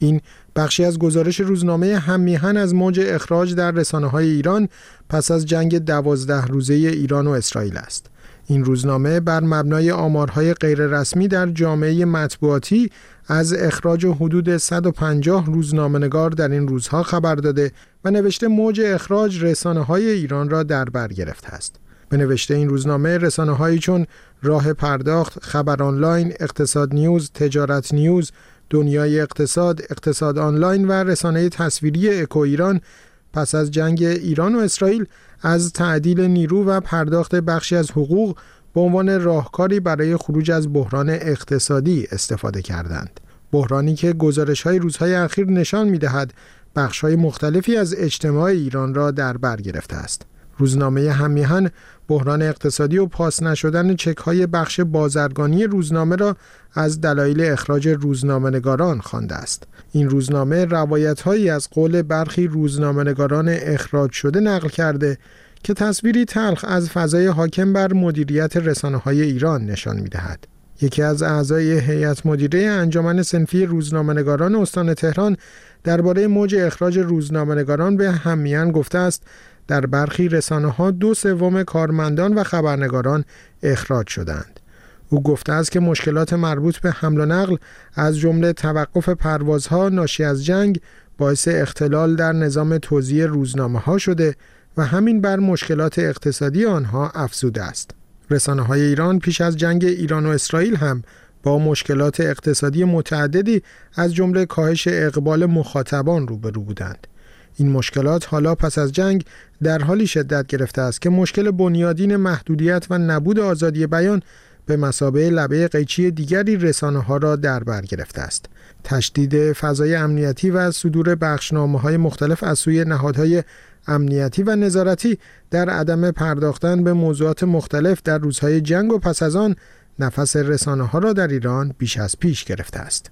این بخشی از گزارش روزنامه هم میهن از موج اخراج در رسانه‌های ایران پس از جنگ 12 روزه ایران و اسرائیل است. این روزنامه بر مبنای آمارهای غیررسمی در جامعه مطبوعاتی از اخراج حدود 150 روزنامه‌نگار در این روزها خبر داده و نوشته موج اخراج رسانه‌های ایران را در بر گرفته است. به نوشته این روزنامه رسانه‌هایی چون راه پرداخت، خبر آنلاین، اقتصاد نیوز، تجارت نیوز، دنیای اقتصاد، اقتصاد آنلاین و رسانه تصویری اکو ایران پس از جنگ ایران و اسرائیل از تعدیل نیرو و پرداخت بخشی از حقوق به عنوان راهکاری برای خروج از بحران اقتصادی استفاده کردند. بحرانی که گزارش‌های روزهای اخیر نشان می‌دهد بخش‌های مختلفی از اجتماع ایران را در بر گرفته است. روزنامه هم میهن بحران اقتصادی و پاس نشدن چک‌های بخش بازرگانی روزنامه را از دلایل اخراج روزنامه‌نگاران خوانده است. این روزنامه روایت‌هایی از قول برخی روزنامه‌نگاران اخراج شده نقل کرده که تصویری تلخ از فضای حاکم بر مدیریت رسانه‌های ایران نشان می‌دهد. یکی از اعضای هیئت مدیره انجمن صنفی روزنامه‌نگاران استان تهران درباره موج اخراج روزنامه‌نگاران به هم میهن گفته است در برخی رسانه‌ها 2/3 کارمندان و خبرنگاران اخراج شدند. او گفته است که مشکلات مربوط به حمل و نقل از جمله توقف پروازها ناشی از جنگ باعث اختلال در نظام توزیع روزنامه‌ها شده و همین بر مشکلات اقتصادی آنها افزوده است. رسانه‌های ایران پیش از جنگ ایران و اسرائیل هم با مشکلات اقتصادی متعددی از جمله کاهش اقبال مخاطبان روبرو بودند. این مشکلات حالا پس از جنگ در حالی شدت گرفته است که مشکل بنیادین محدودیت و نبود آزادی بیان به مثابه لبه قیچی دیگری رسانه‌ها را در بر گرفته است. تشدید فضای امنیتی و صدور بخشنامه‌های مختلف از سوی نهادهای امنیتی و نظارتی در عدم پرداختن به موضوعات مختلف در روزهای جنگ و پس از آن نفس رسانه‌ها را در ایران بیش از پیش گرفته است.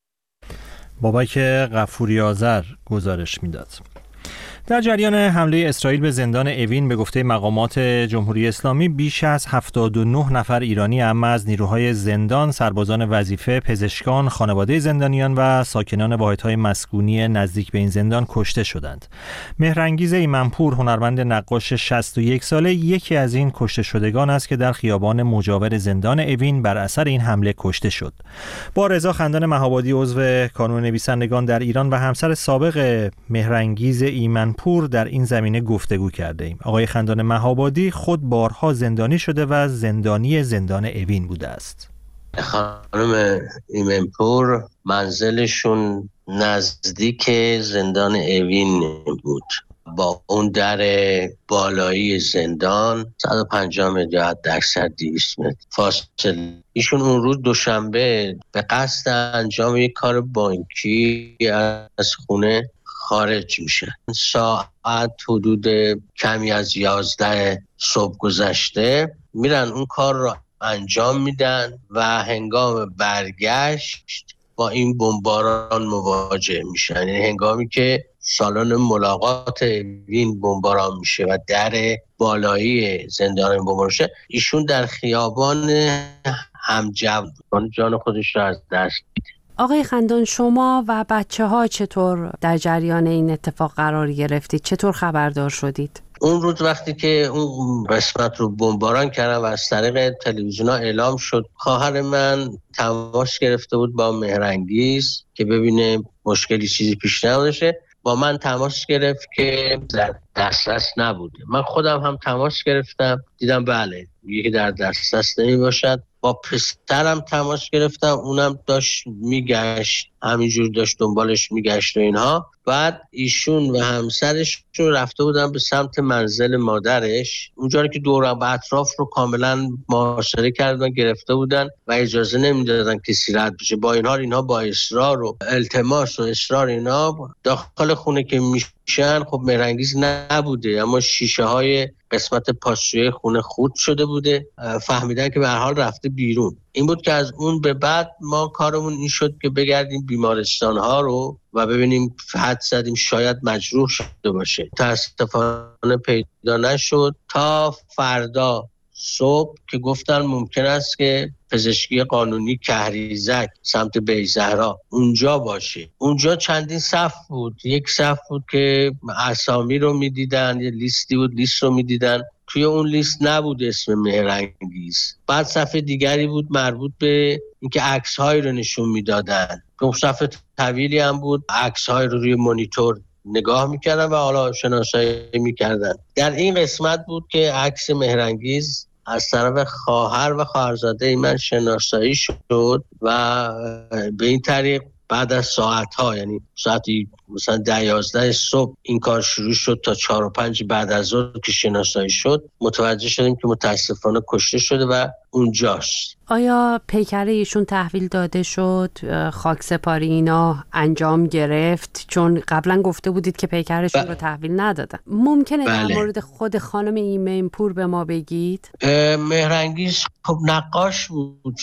بابک غفوری آذر گزارش میداد. در جریان حمله اسرائیل به زندان اوین به گفته مقامات جمهوری اسلامی بیش از 79 نفر ایرانی اما از نیروهای زندان، سربازان وظیفه، پزشکان، خانواده زندانیان و ساکنان واحدهای مسکونی نزدیک به این زندان کشته شدند. مهرانگیز ایمنپور، هنرمند نقاش 61 ساله، یکی از این کشته شدگان است که در خیابان مجاور زندان اوین بر اثر این حمله کشته شد. با رضا خندان مهابادی، عضو کانون نویسندگان در ایران و همسر سابق مهرانگیز ایمنپور در این زمینه گفتگو کرده ایم. آقای خندان مهابادی خود بارها زندانی شده و زندانی زندان اوین بوده است. خانم ایمنپور منزلشون نزدیک زندان اوین بود. با اون در بالایی زندان 150 متر در اکثر 200 متر فاصله. ایشون اون روز دوشنبه به قصد انجام یک کار بانکی از خونه خارج میشه. ساعت حدود کمی از 11 صبح گذشته میرن اون کار رو انجام میدن و هنگام برگشت با این بمباران مواجه میشن. یعنی هنگامی که سالن ملاقات این بمباران میشه و در بالایی زندان بمباران میشه، ایشون در خیابان همجو جان خودش رو از دست میده. آقای خندان، شما و بچه‌ها چطور در جریان این اتفاق قرار گرفتید؟ چطور خبردار شدید؟ اون روز وقتی که اون قسمت رو بمباران کردن و از طریق تلویزیون اعلام شد، خواهر من تماس گرفته بود با مهرانگیز که ببینه مشکلی چیزی پیش نمیشه. با من تماس گرفت که در دسترس نبوده. من خودم هم تماس گرفتم، دیدم بله یکی در دسترس نمی باشد. با پسرم تماس گرفتم، اونم داشت میگشت، همینجور داشت دنبالش میگشت و اینها. بعد ایشون و همسرش رو رفته بودن به سمت منزل مادرش، اونجا که دور و اطراف رو کاملا محاصره کردن، گرفته بودن و اجازه نمیدادن کسی رد بشه. با این حال اینها با اصرار و التماس و اصرار اینا داخل خونه که میشن، خب مهرانگیز نبوده اما شیشه های قسمت پاسوی خونه خورد شده بوده. فهمیدن که به هر حال رفته بیرون. این بود که از اون به بعد ما کارمون این شد که بگردیم بیمارستان ها رو و ببینیم، حد زدیم شاید مجروح شده باشه. متاسفانه پیدا نشد تا فردا صبح که گفتن ممکن است که پزشکی قانونی کهریزک سمت بیزهرا اونجا باشه. اونجا چندین صف بود. یک صف بود که اسامی رو میدیدن، یه لیستی بود، لیست رو میدیدن. توی اون لیست نبود اسم مهرانگیز. بعد صف دیگری بود مربوط به اینکه عکس‌هایی رو نشون میدادن. اون صف طویلی هم بود، عکس‌های رو روی مانیتور نگاه میکردن و حالا شناسایی میکردن. در این قسمت بود که عکس مهرانگیز از طرف خواهر و خواهرزاده من شناسایی شد و به این طریق بعد از ساعت‌ها، یعنی ساعتی مثلا 10-11 صبح این کار شروع شد تا 4 و 5 بعد از ظهر که شناسایی شد، متوجه شدیم که متاسفانه کشته شده و اونجاست. آیا پیکر ایشون تحویل داده شد؟ خاکسپاری اینا انجام گرفت؟ چون قبلا گفته بودید که پیکرشون رو تحویل ندادن. ممکنه در مورد خود خانم ایمنپور به ما بگید؟ مهرانگیز خب نقاش بود،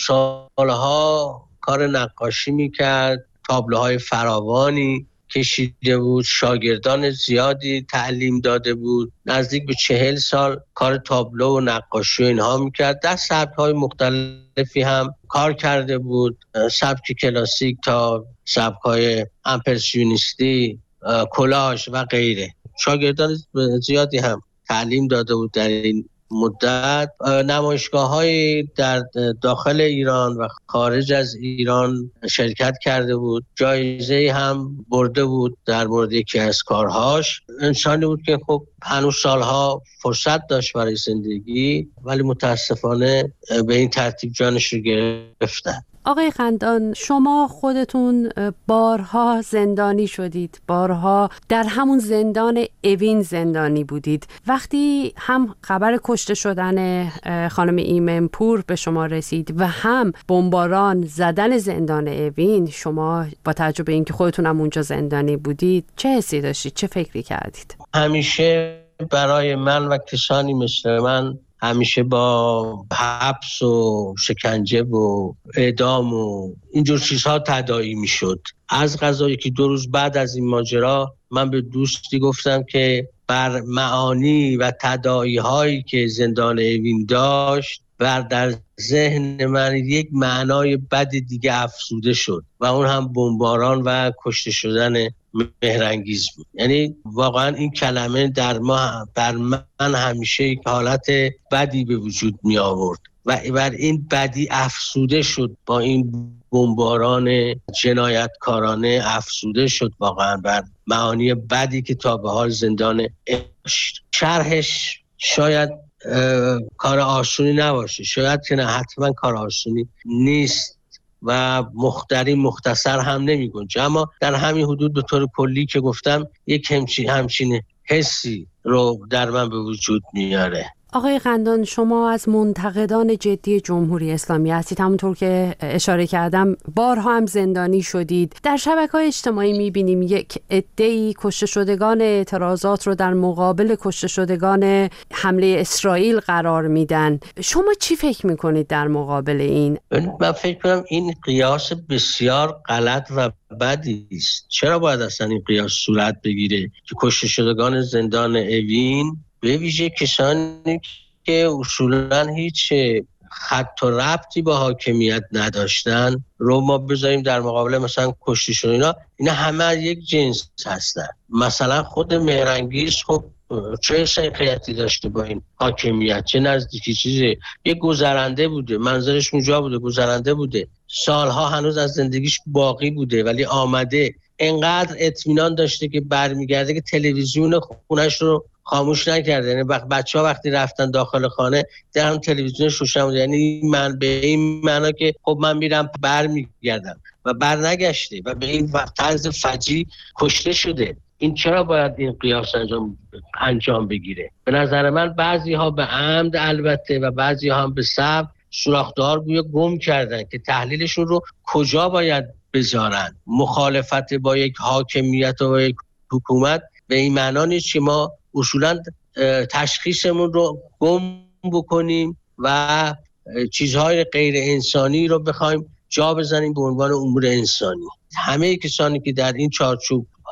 سالها کار نقاشی میکرد، تابلوهای فراوانی کشیده بود، شاگردان زیادی تعلیم داده بود، نزدیک به 40 سال کار تابلو و نقاشی و اینها میکرد. در سبک‌های مختلفی هم کار کرده بود، سبک کلاسیک تا سبک‌های امپرسیونیستی، کلاژ و غیره. شاگردان زیادی هم تعلیم داده بود در این مدت. نمایشگاه‌های در داخل ایران و خارج از ایران شرکت کرده بود، جایزه هم برده بود در مورد یکی از کارهاش. انسانی بود که خب هنوز سالها فرصت داشت برای زندگی، ولی متاسفانه به این ترتیب جانش رو گرفتن. آقای خندان، شما خودتون بارها زندانی شدید، بارها در همون زندان اوین زندانی بودید. وقتی هم خبر کشته شدن خانم ایمنپور به شما رسید و هم بمباران زدن زندان اوین، شما با توجه به اینکه خودتون هم اونجا زندانی بودید چه حسی داشتید؟ چه فکری کردید؟ همیشه برای من و کسانی مثل من همیشه با حبس و شکنجه و اعدام و اینجور چیزها تداعی میشد. از قضایی که 2 روز بعد از این ماجرا من به دوستی گفتم که بر معانی و تداعی هایی که زندان اوین داشت و در ذهن من یک معنای بد دیگه افزوده شد و اون هم بمباران و کشته شدن مهرانگیز بود. یعنی واقعا این کلمه بر من همیشه یک حالت بدی به وجود می آورد و بر این بدی افزوده شد با این بمباران جنایتکارانه، افزوده شد واقعا بر معانی بدی که تا به حال زندان شرحش شاید کار آسونی نباشه، شاید که نه، حتما کار آسونی نیست و مختصر هم نمی گنجه، اما در همین حدود به طور کلی که گفتم یک همچین حسی رو در من به وجود میاره. آقای خندان، شما از منتقدان جدی جمهوری اسلامی هستید، همونطور که اشاره کردم بارها هم زندانی شدید. در شبکه‌های اجتماعی می‌بینیم یک عده‌ای کشته شدگان اعتراضات رو در مقابل کشته شدگان حمله اسرائیل قرار میدن. شما چی فکر می‌کنید در مقابل این؟ من فکر کنم این قیاس بسیار غلط و بدی است. چرا باید اصلا این قیاس صورت بگیره که کشته شدگان زندان اوین به ویژه کسانی که اصولاً هیچ خط و ربطی با حاکمیت نداشتن رو ما بذاریم در مقابل مثلا کشته شدن اینا همه یک جنس هستن. مثلا خود مهرانگیز خب چه سنخیتی داشته با این حاکمیت، چه نزدیکی چیزی، یک گذرنده بوده، منظرش اونجا بوده، گذرنده بوده، سالها هنوز از زندگیش باقی بوده ولی آمده انقدر اطمینان داشته که برمیگرده که تلویزیون خونش رو خاموش نکرده. یعنی بچه‌ها وقتی رفتن داخل خانه در هم تلویزیونش روشن بود. یعنی من به این معنا که خب من میرم برمیگردم و برنگشته و به این طرز فجیع کشته شده. این چرا باید این قیاس انجام بگیره؟ به نظر من بعضی ها به عمد البته و بعضی ها هم به سبب سوراخ‌دار گویا گم کردن که تحلیلشون رو کجا باید بذارن. مخالفت با یک حاکمیت و یک حکومت به این معنا نیست که ما اصولاً تشخیصمون رو گم بکنیم و چیزهای غیر انسانی رو بخوایم جا بزنیم به عنوان امور انسانی. همه کسانی که در این چارچوب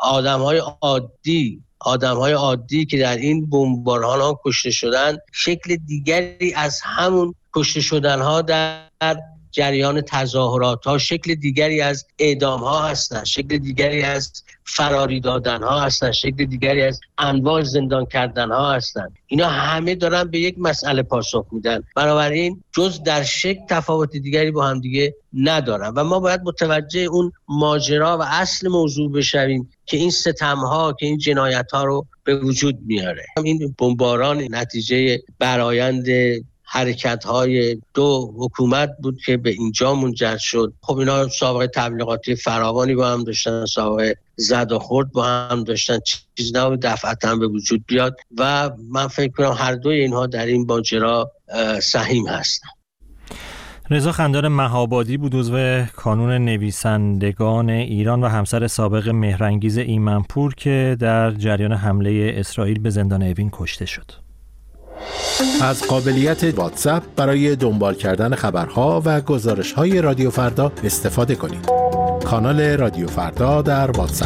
آدم‌های عادی که در این بمباران‌ها کشته شدن شکل دیگری از همون کشته شدن‌ها در جریان تظاهرات‌ها، شکل دیگری از اعدام‌ها هستند، شکل دیگری از فراری دادن‌ها هستند، شکل دیگری از انواع زندان کردن‌ها هستند. اینا همه دارن به یک مسئله پاسخ میدن. بنابراین جز در شکل تفاوت دیگری با هم دیگه ندارن و ما باید متوجه اون ماجرا و اصل موضوع بشویم که این ستم‌ها، که این جنایت‌ها رو به وجود میاره. این بمباران نتیجه برآیند حرکت‌های دو حکومت بود که به اینجا منجر شد. خب اینا سابقه تبلیغاتی فراوانی با هم داشتن، سابقه زد و خورد با هم داشتن، چیز نبود دفعتاً به وجود بیاد و من فکر کنم هر دوی اینها در این ماجرا سهیم هستن. رضا خندان مهابادی بود، عضو کانون نویسندگان ایران و همسر سابق مهرانگیز ایمنپور که در جریان حمله اسرائیل به زندان اوین کشته شد. از قابلیت واتساپ برای دنبال کردن خبرها و گزارش‌های رادیو فردا استفاده کنید. کانال رادیو فردا در واتساپ.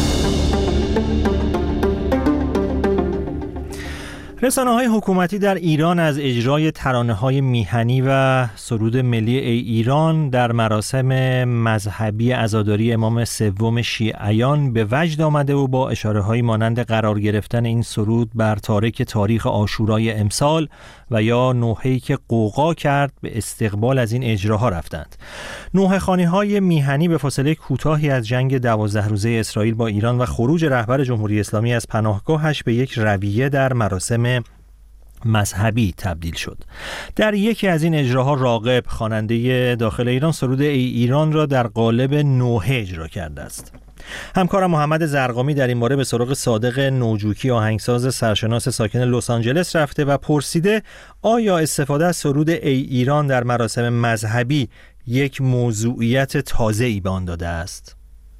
رسانه‌های حکومتی در ایران از اجرای ترانه‌های میهنی و سرود ملی ای ایران در مراسم مذهبی عزاداری امام سوم شیعیان به وجد آمده و با اشاره‌های مانند قرار گرفتن این سرود بر تارک تاریخ عاشورای امسال و یا نوحه‌ای که غوغا کرد به استقبال از این اجراها رفتند. نوحه‌خوانی‌های میهنی به فاصله کوتاهی از جنگ 12 روزه اسرائیل با ایران و خروج رهبر جمهوری اسلامی از پناهگاهش به یک رویه در مراسم مذهبی تبدیل شد. در یکی از این اجراها راغب، خواننده داخل ایران، سرود ای ایران را در قالب نوحه اجرا کرده است. همکارم محمد زرقامی در این باره به سراغ صادق نوجوکی، آهنگساز سرشناس ساکن لس آنجلس رفته و پرسیده آیا استفاده از سرود ای ایران در مراسم مذهبی یک موضوعیت تازه‌ای به آن داده است؟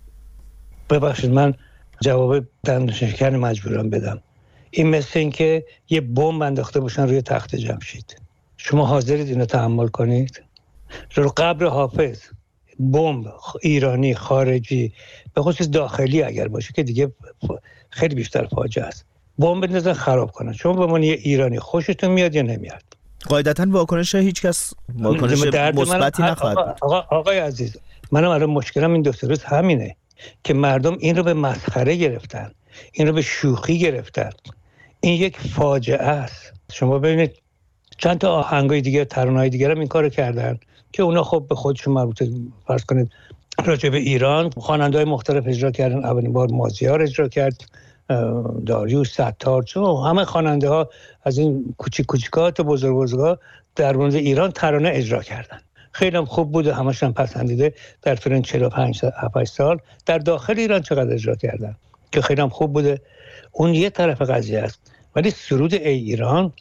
ببخشید من جواب دندانشکن مجبورم بدم. این مثل این که یه بمب انداخته باشن روی تخت جمشید. شما حاضرید اینو تحمل کنید؟ رو قبر حافظ بمب ایرانی خارجی به خصوص داخلی اگر باشه که دیگه خیلی بیشتر فاجعه است. بمب بندازن خراب کنن. شما به من یه ایرانی خوشتون میاد یا نمیاد؟ قاعدتاً واکنش هیچ کس واکنش مثبتی نخواهد بود. آقای عزیز، منم الان مشکلم این دو سه روز همینه که مردم این رو به مسخره گرفتن، این رو به شوخی گرفتن. این یک فاجعه است. شما ببینید چند تا آهنگای دیگه، ترانه‌های دیگه هم این کارو کردن که اونا خب به خودشون مربوطه. فرض کنید راجع به ایران خواننده‌های مختلف اجرا کردن. اولین بار مازیار اجرا کرد، داریوش، ستار، چون همه خواننده‌ها از این کوچیک‌ها تا بزرگ‌ها در مورد ایران ترانه اجرا کردن. خیلی هم خوب بوده، همش هم پسندیده. در طول 45 سال در داخل ایران چقدر اجرا کردن که خیلی هم خوب بوده. اون یه طرف قضیه است. ولی سرود ای ایران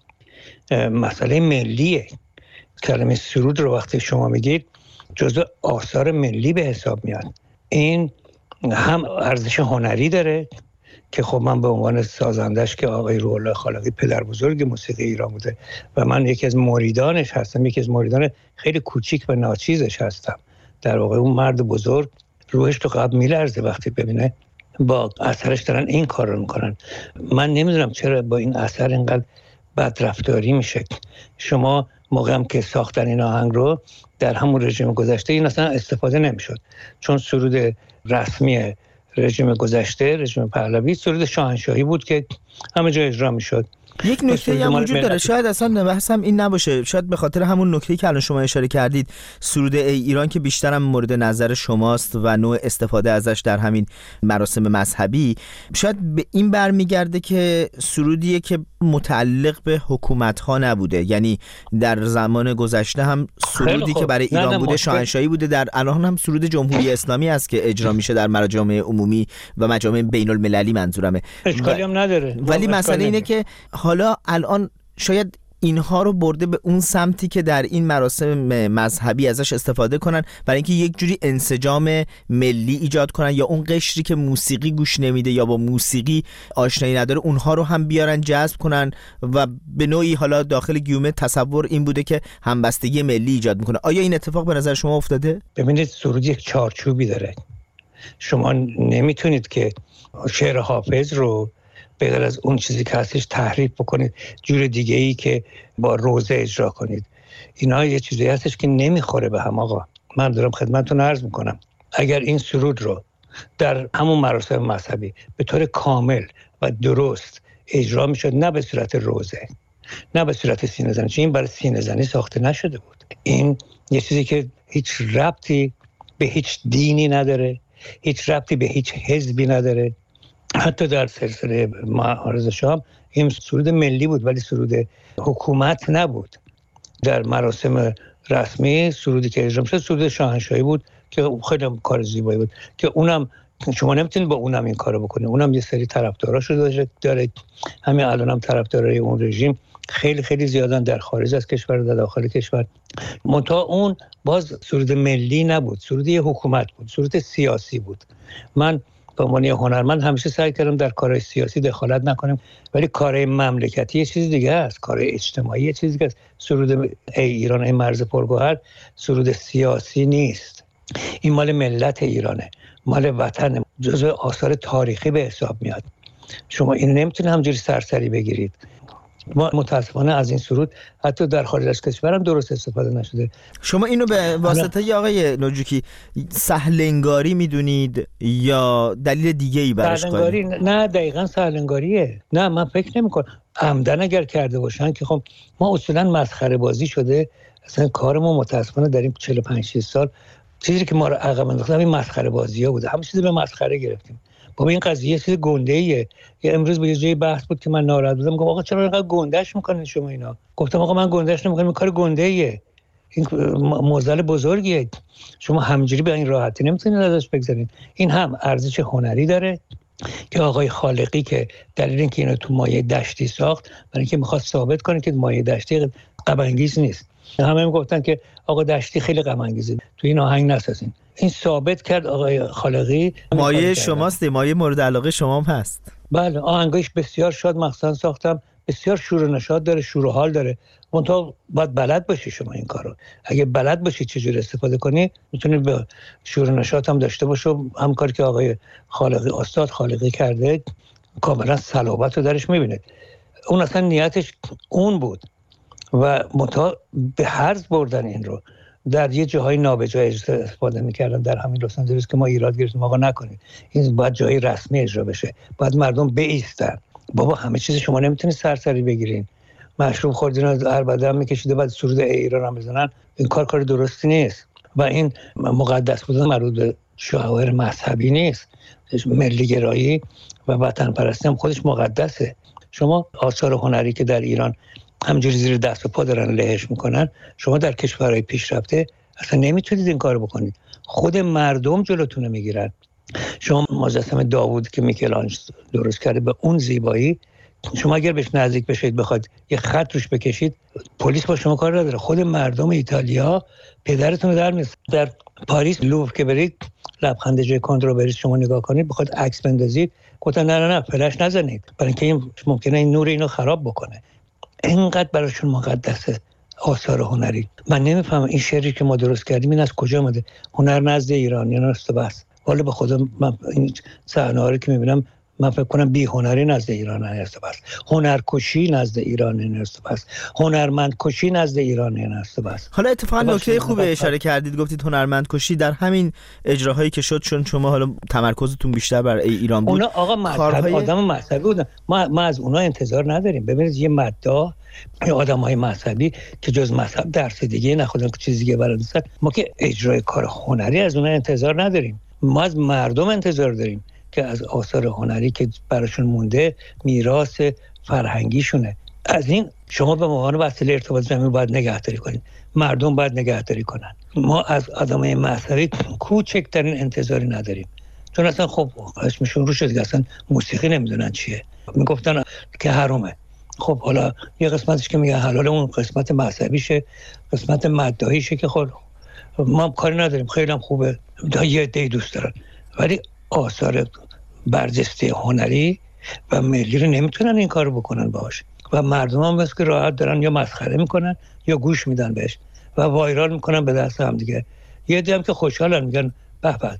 مسئله ملیه. کلمه سرود رو وقتی شما میگید جزو آثار ملی به حساب میاد. این هم ارزش هنری داره که خب من به عنوان سازندش که آقای روح الله خالقی پدر بزرگ موسیقی ایران بوده و من یکی از مریدانش هستم، یکی از مریدان خیلی کوچیک و ناچیزش هستم. در واقع اون مرد بزرگ روحش تو قلب میلرزه وقتی ببینه با اثرش دارن این کار رو میکنن. من نمیدونم چرا با این اثر اینقدر بدرفتاری میشه. شما موقعم که ساختن این آهنگ رو در همون رژیم گذشته این اصلا استفاده نمیشد، چون سرود رسمی رژیم گذشته، رژیم پهلوی، سرود شاهنشاهی بود که همه جا اجرا میشد. یک نکته هم وجود داره، شاید اصلا بحثم این نباشه، شاید به خاطر همون نکته‌ای که الان شما اشاره کردید، سرود ای ایران که بیشتر هم مورد نظر شماست و نوع استفاده ازش در همین مراسم مذهبی، شاید به این برمیگرده که سرودیه که متعلق به حکومت‌ها نبوده. یعنی در زمان گذشته هم سرودی که برای ایران بوده شاهنشاهی بوده، در الان هم سرود جمهوری اسلامی است که اجرا میشه در مجامع عمومی و مجامع بین‌المللی منظورمه. اشکالی هم نداره. ولی مسئله اینه که حالا الان شاید اینها رو برده به اون سمتی که در این مراسم مذهبی ازش استفاده کنن برای اینکه یک جوری انسجام ملی ایجاد کنن، یا اون قشری که موسیقی گوش نمیده یا با موسیقی آشنایی نداره اونها رو هم بیارن جذب کنن و به نوعی حالا داخل گیومه تصور این بوده که همبستگی ملی ایجاد میکنه. آیا این اتفاق به نظر شما افتاده؟ ببینید سرود یک چارچوبی داره. شما نمیتونید که شعر حافظ رو به غیر از اون چیزی که هستش تحریف بکنید جور دیگه ای که با روزه اجرا کنید. اینا یه چیزی هستش که نمیخوره به هم. آقا من دارم خدمتتون عرض میکنم اگر این سرود رو در همون مراسم مذهبی به طور کامل و درست اجرا میشد، نه به صورت روزه، نه به صورت سینه زنی، چون این برای سینه زنی ساخته نشده بود. این یه چیزی که هیچ ربطی به هیچ دینی نداره، هیچ ربطی به هیچ حزبی نداره. حتی در سلسله معارض شام این سرود ملی بود ولی سرود حکومت نبود. در مراسم رسمی سرودی که اجرا شد سرود شاهنشاهی بود که خیلی کار زیبایی بود که اونم شما نمیتونید با اونم این کارو بکنید. اونم یه سری طرفداراشو داره. همین الانم طرفدارای اون رژیم خیلی خیلی زیادن در خارج از کشور و در داخل کشور. منتها اون باز سرود ملی نبود، سرود یه حکومت بود، سرود سیاسی بود. من به عنوان هنرمند همیشه سعی کردم در کارهای سیاسی دخالت نکنم، ولی کارهای مملکتی یه چیز دیگه است، کارهای اجتماعی یه چیز دیگه است. سرود ای ایران ای مرز پرگوهر سرود سیاسی نیست. این مال ملت ایرانه، مال وطن، جزو آثار تاریخی به حساب میاد. شما اینو نمیتونید همجوری سرسری بگیرید. ما متاسفانه از این سرود حتی در خارج از کشور هم درست استفاده نشده. شما اینو به واسطه آقای نوجوکی سهلنگاری میدونید یا دلیل دیگه ای براش سهلنگاری؟ نه دقیقاً سهلنگاریه. نه من فکر نمی‌کنم عمدن اگر کرده باشن که خب ما اصولاً مسخره بازی شده. اصلا کارمون متاسفانه در این 45 سال چیزی که ما رو عقب انداخته همین مسخره بازی‌ها بوده. همه چیز رو به مسخره گرفتیم. بابا این قضیه چیز گنده‌ایه. یه امروز به یه جای بحث بود که من ناراحت بودم، گفتم آقا چرا اینقدر گندهش میکنید شما اینا؟ گفتم آقا من گندهش نمیکنم، این کار گنده‌ایه، این معضل بزرگیه، شما همینجوری به این راحتی نمیتونید ازش بگذرید. این هم ارزش هنری داره که آقای خالقی که دلیل اینکه اینو تو مایه دشتی ساخت برای اینکه میخواد ثابت کنه که مایه دشتی غم انگیز نیست. همه میگفتن که آقا دشتی خیلی غم انگیزه، تو این آهنگ نسازین. این ثابت کرد آقای خالقی مایه شماست، مایه مورد علاقه شما هم هست. بله آهنگش بسیار شاد مخصوصا ساختم، بسیار شور و نشاط داره، شور و حال داره. منتها باید بلد باشی شما این کارو. اگه بلد باشی چجوری استفاده کنی میتونید به شور و نشاط هم داشته باشه. هم کاری که آقای خالقی استاد خالقی کرده کاملا صلابت رو درش میبینید. اون اصلا نیتش اون بود و منتها به هرز بردن این رو در یه جاهای نابجا استفاده میکردن. در همین لس آنجلس که ما ایراد گرفتیم آقا نکنید، این باید جای رسمی اجرا بشه، باید مردم بایستن. بابا همه چیز شما نمیتونید سرسری بگیرین. مشروب خوردین و عربده هم میکشیده بعد سرود ای ایران هم بزنن، این کار درستی نیست و این مقدس بودن مربوط به شعائر مذهبی نیست. ملی گرایی و وطن پرستی هم خودش مقدسه. شما آثار هنری که در ایران همجوری زیر دست و پا دارن لهش میکنن، شما در کشورهای پیشرفته اصلا نمیتونید این کارو بکنید. خود مردم جلوتونه میگیرن. شما مجسمه داوود که میکلانج درست کرده به اون زیبایی، شما اگر بهش نزدیک بشید بخواید یه خط روش بکشید پلیس با شما کار نداره. خود مردم ایتالیا پدرتون رو در میاد. در پاریس لوور که برید لبخند جای کنترل برید شما نگاه کنید بخواید عکس بندازید گفتن نه فلش نزنید برای اینکه این ممکنه این نور اینو خراب بکنه. اینقدر براشون مقدسه آثار هنری. من نمیفهمم این شعری که ما درست کردیم این از کجا اومده. هنر نزد ایرانیان است بس. والا به خدا من این صحنه‌ها رو که میبینم من فکر کنم بی هنری نزد ایرانیان است بس، هنرکشی نزد ایرانیان است بس، هنرمندکشی نزد ایرانیان است بس. حالا اتفاقا نکته خوبه اشاره کردید، گفتید هنرمندکشی در همین اجراهایی که شد، چون شما حالا تمرکزتون بیشتر بر ایران بود. اونا آقا مذهب آدم مذهبی بودن، ما از اونا انتظار نداریم. ببینید یه مداح یا آدم‌های مذهبی که جز مذهب درس دیگه نخودن که چیز دیگه بلد نیستن، ما که اجرای کار هنری از اونا انتظار نداریم. ما از مردم انتظار داریم که از آثار هنری که براشون مونده میراث فرهنگیشونه، از این شما به عنوان وسیله ارتباط جمعی باید نگهداری کنید. مردم باید نگهداری کنن. ما از آدمای مذهبی کوچکترین انتظاری نداریم، چون اصلا خب اسمشون رو شد اصلا موسیقی نمیدونن چیه، میگفتن که حرامه. خب حالا یه قسمتش که میگن حلال، اون قسمت مذهبیشه، قسمت مداحیشه که خب ما کاری نداریم، خیلی هم خوبه، یه عده دوست دارن، ولی آثار برجسته هنری و ملی رو نمیتونن این کارو بکنن باهاش و مردم هم بس که راحت دارن یا مسخره میکنن یا گوش میدن بهش و وایرال میکنن به دست هم دیگه. یه عده هم که خوشحالن میگن به به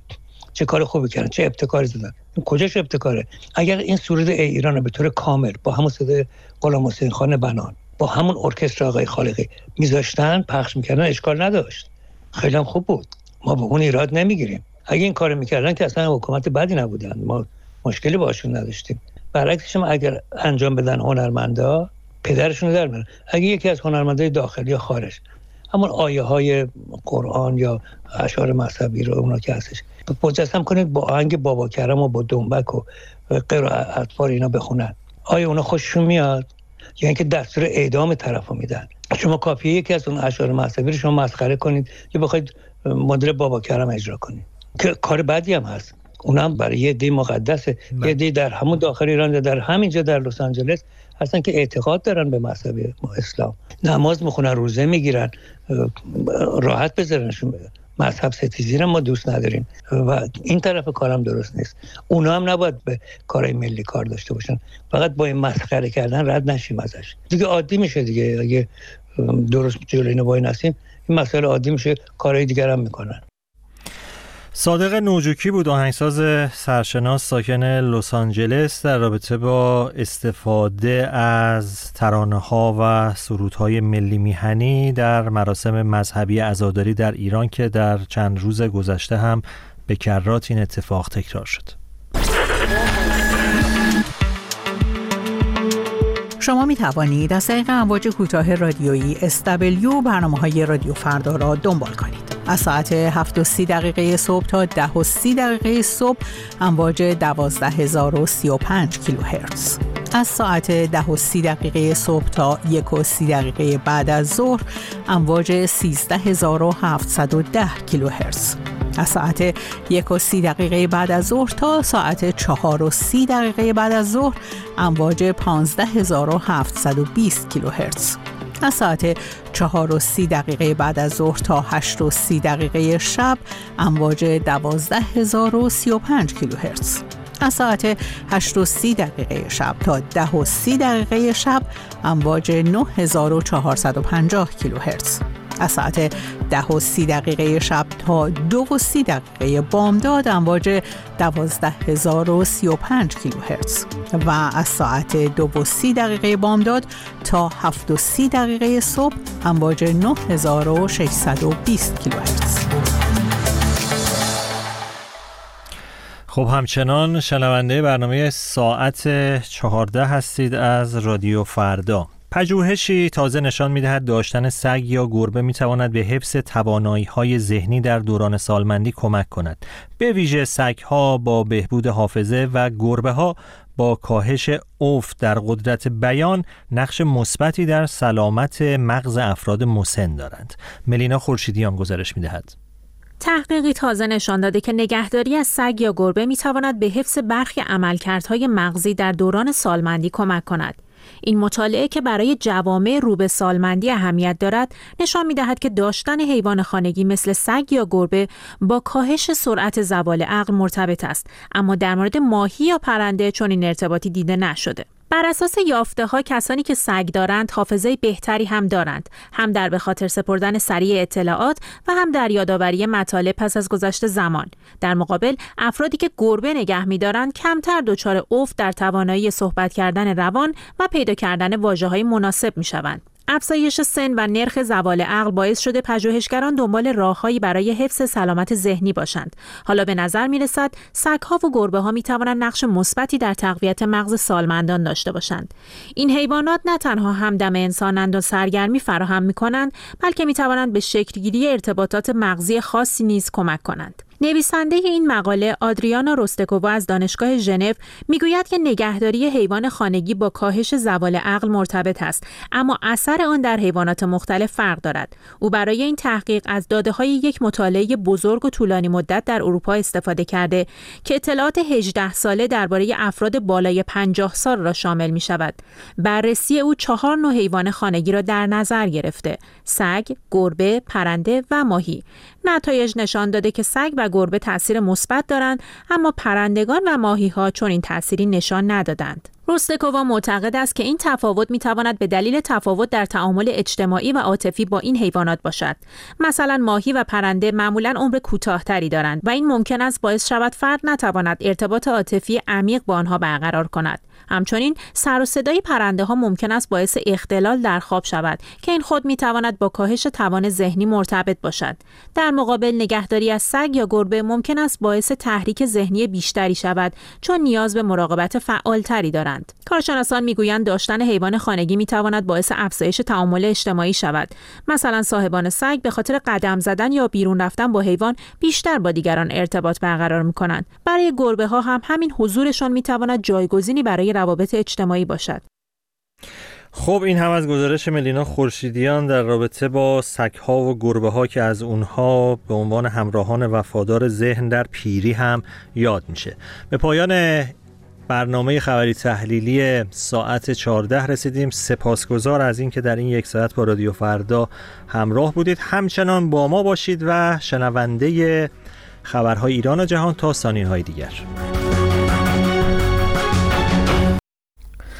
چه کار خوبی کردن، چه ابتکاری زدن. کجاش ابتکاره؟ اگر این سرود ای ایران رو به طور کامل با همون صدای غلام حسین خان بنان، با همون ارکستر آقای خالقی میذاشتن پخش میکردن، اشکال نداشت، خیلی هم خوب بود، ما به اون ایراد نمیگیریم. اگه این کارو میکردن که اصلا حکومت بدی نبودن، ما مشکلی باشون نداشتیم. برعکسش هم اگر انجام بدن هنرمندا پدرشون رو در میارن. اگه یکی از هنرمندای داخلی یا خارج همون آیه های قرآن یا اشعار مذهبی رو اونا که هستش مجسم کنید با آهنگ بابا کرم و با دنبک و غیر اطفال اینا بخونن، آیا اونا خوششون میاد؟ یا اینکه دستور اعدام طرفو میدن؟ شما کاپیه یکی از اون اشعار مذهبی رو شما مسخره کنید یا بخواید مدل بابا کرم اجرا کنید که کار بدی هم هست. اونم برای یه عده مقدسه، یه عده در همون داخل ایران، در همینجا در لس آنجلس هستن که اعتقاد دارن به مذهب اسلام، نماز میخونن، روزه میگیرن، راحت بذارنشون. مذهب ستیزی رو ما دوست نداریم و این طرف کارم درست نیست. اونا هم نباید به کارهای ملی کار داشته باشن، فقط با این مسخره کردن رد نشیم ازش. دیگه عادی میشه دیگه، اگه درست جلوی اینو وای نسیم این مسئله عادی میشه، کارهای دیگر هم میکنن. صادق نوجوکی بود آهنگساز سرشناس ساکن لس آنجلس در رابطه با استفاده از ترانه‌ها و سرودهای ملی میهنی در مراسم مذهبی عزاداری در ایران که در چند روز گذشته هم به کرات این اتفاق تکرار شد. شما می توانید از طریق امواج کوتاه رادیویی SW برنامه‌های رادیو فردا را دنبال کنید. از ساعت 7:30 صبح تا 10:30 صبح امواج 12035 کیلوهرتز. از ساعت 10:30 صبح تا 1:30 بعد از ظهر امواج 13710 کیلوهرتز. از ساعت 1:30 بعد از ظهر تا ساعت 4:30 بعد از ظهر امواج 15720 کیلوهرتز. از ساعت 4:30 بعد از ظهر تا 8:30 شب امواج 12035 کیلوهرتز. از ساعت 8:30 شب تا 10:30 شب امواج 9450 کیلوهرتز. از ساعت 10:30 شب تا 2:30 بامداد امواج 12035 کیلوهرتز و از ساعت 2:30 بامداد تا 7:30 صبح امواج 9620 کیلوهرتز. خب همچنان شنونده برنامه ساعت 14 هستید از رادیو فردا. پژوهشی تازه نشان می‌دهد داشتن سگ یا گربه می‌تواند به حفظ توانایی‌های ذهنی در دوران سالمندی کمک کند. به ویژه سگ‌ها با بهبود حافظه و گربه‌ها با کاهش افت در قدرت بیان نقش مثبتی در سلامت مغز افراد مسن دارند. ملینا خورشیدیان گزارش می‌دهد. تحقیقی تازه نشان داده که نگهداری از سگ یا گربه می‌تواند به حفظ برخی عملکردهای مغزی در دوران سالمندی کمک کند. این مطالعه که برای جوامع رو به سالمندی اهمیت دارد نشان می‌دهد که داشتن حیوان خانگی مثل سگ یا گربه با کاهش سرعت زوال عقل مرتبط است، اما در مورد ماهی یا پرنده چنین ارتباطی دیده نشده. بر اساس یافته‌ها کسانی که سگ دارند حافظه بهتری هم دارند، هم در به خاطر سپردن سریع اطلاعات و هم در یادآوری مطالب پس از گذشت زمان. در مقابل افرادی که گربه نگه می‌دارند کمتر دچار افت در توانایی صحبت کردن روان و پیدا کردن واژه‌های مناسب می‌شوند. افزایش سن و نرخ زوال عقل باعث شده پژوهشگران دنبال راههایی برای حفظ سلامت ذهنی باشند. حالا به نظر می‌رسد سگ‌ها و گربه‌ها می‌توانند نقش مثبتی در تقویت مغز سالمندان داشته باشند. این حیوانات نه تنها همدم انسانند و سرگرمی فراهم می‌کنند، بلکه می‌توانند به شکل‌گیری ارتباطات مغزی خاصی نیز کمک کنند. نویسنده این مقاله آدریانا روستکووا از دانشگاه ژنو میگوید که نگهداری حیوان خانگی با کاهش زوال عقل مرتبط است، اما اثر آن در حیوانات مختلف فرق دارد. او برای این تحقیق از داده‌های یک مطالعه بزرگ و طولانی مدت در اروپا استفاده کرده که اطلاعات 18 ساله درباره افراد بالای 50 سال را شامل می‌شود. بررسی او 4 نوع حیوان خانگی را در نظر گرفته: سگ، گربه، پرنده و ماهی. نتایج نشان داده که سگ و گربه تأثیر مثبت دارند، اما پرندگان و ماهی‌ها چنین تأثیری نشان ندادند. روستکووا معتقد است که این تفاوت می‌تواند به دلیل تفاوت در تعامل اجتماعی و عاطفی با این حیوانات باشد. مثلا ماهی و پرنده معمولاً عمر کوتاه‌تری دارند و این ممکن است باعث شود فرد نتواند ارتباط عاطفی عمیق با آنها برقرار کند. همچنین سر و صدای پرنده‌ها ممکن است باعث اختلال در خواب شود که این خود می‌تواند با کاهش توان ذهنی مرتبط باشد. در مقابل نگهداری از سگ یا گربه ممکن است باعث تحریک ذهنی بیشتری شود چون نیاز به مراقبت فعالتری دارند. کارشناسان میگویند داشتن حیوان خانگی میتواند باعث افزایش تعامل اجتماعی شود. مثلا صاحبان سگ به خاطر قدم زدن یا بیرون رفتن با حیوان بیشتر با دیگران ارتباط برقرار میکنند. برای گربه ها هم همین حضورشان میتواند جایگزینی برای روابط اجتماعی باشد. خب این هم از گزارش ملینا خورشیدیان در رابطه با سگ‌ها و گربه‌ها که از اونها به عنوان همراهان وفادار ذهن در پیری هم یاد میشه. به پایان برنامه خبری تحلیلی ساعت 14 رسیدیم. سپاسگزار از این که در این یک ساعت با رادیو فردا همراه بودید. همچنان با ما باشید و شنونده خبرهای ایران و جهان تا ثانیه‌های دیگر.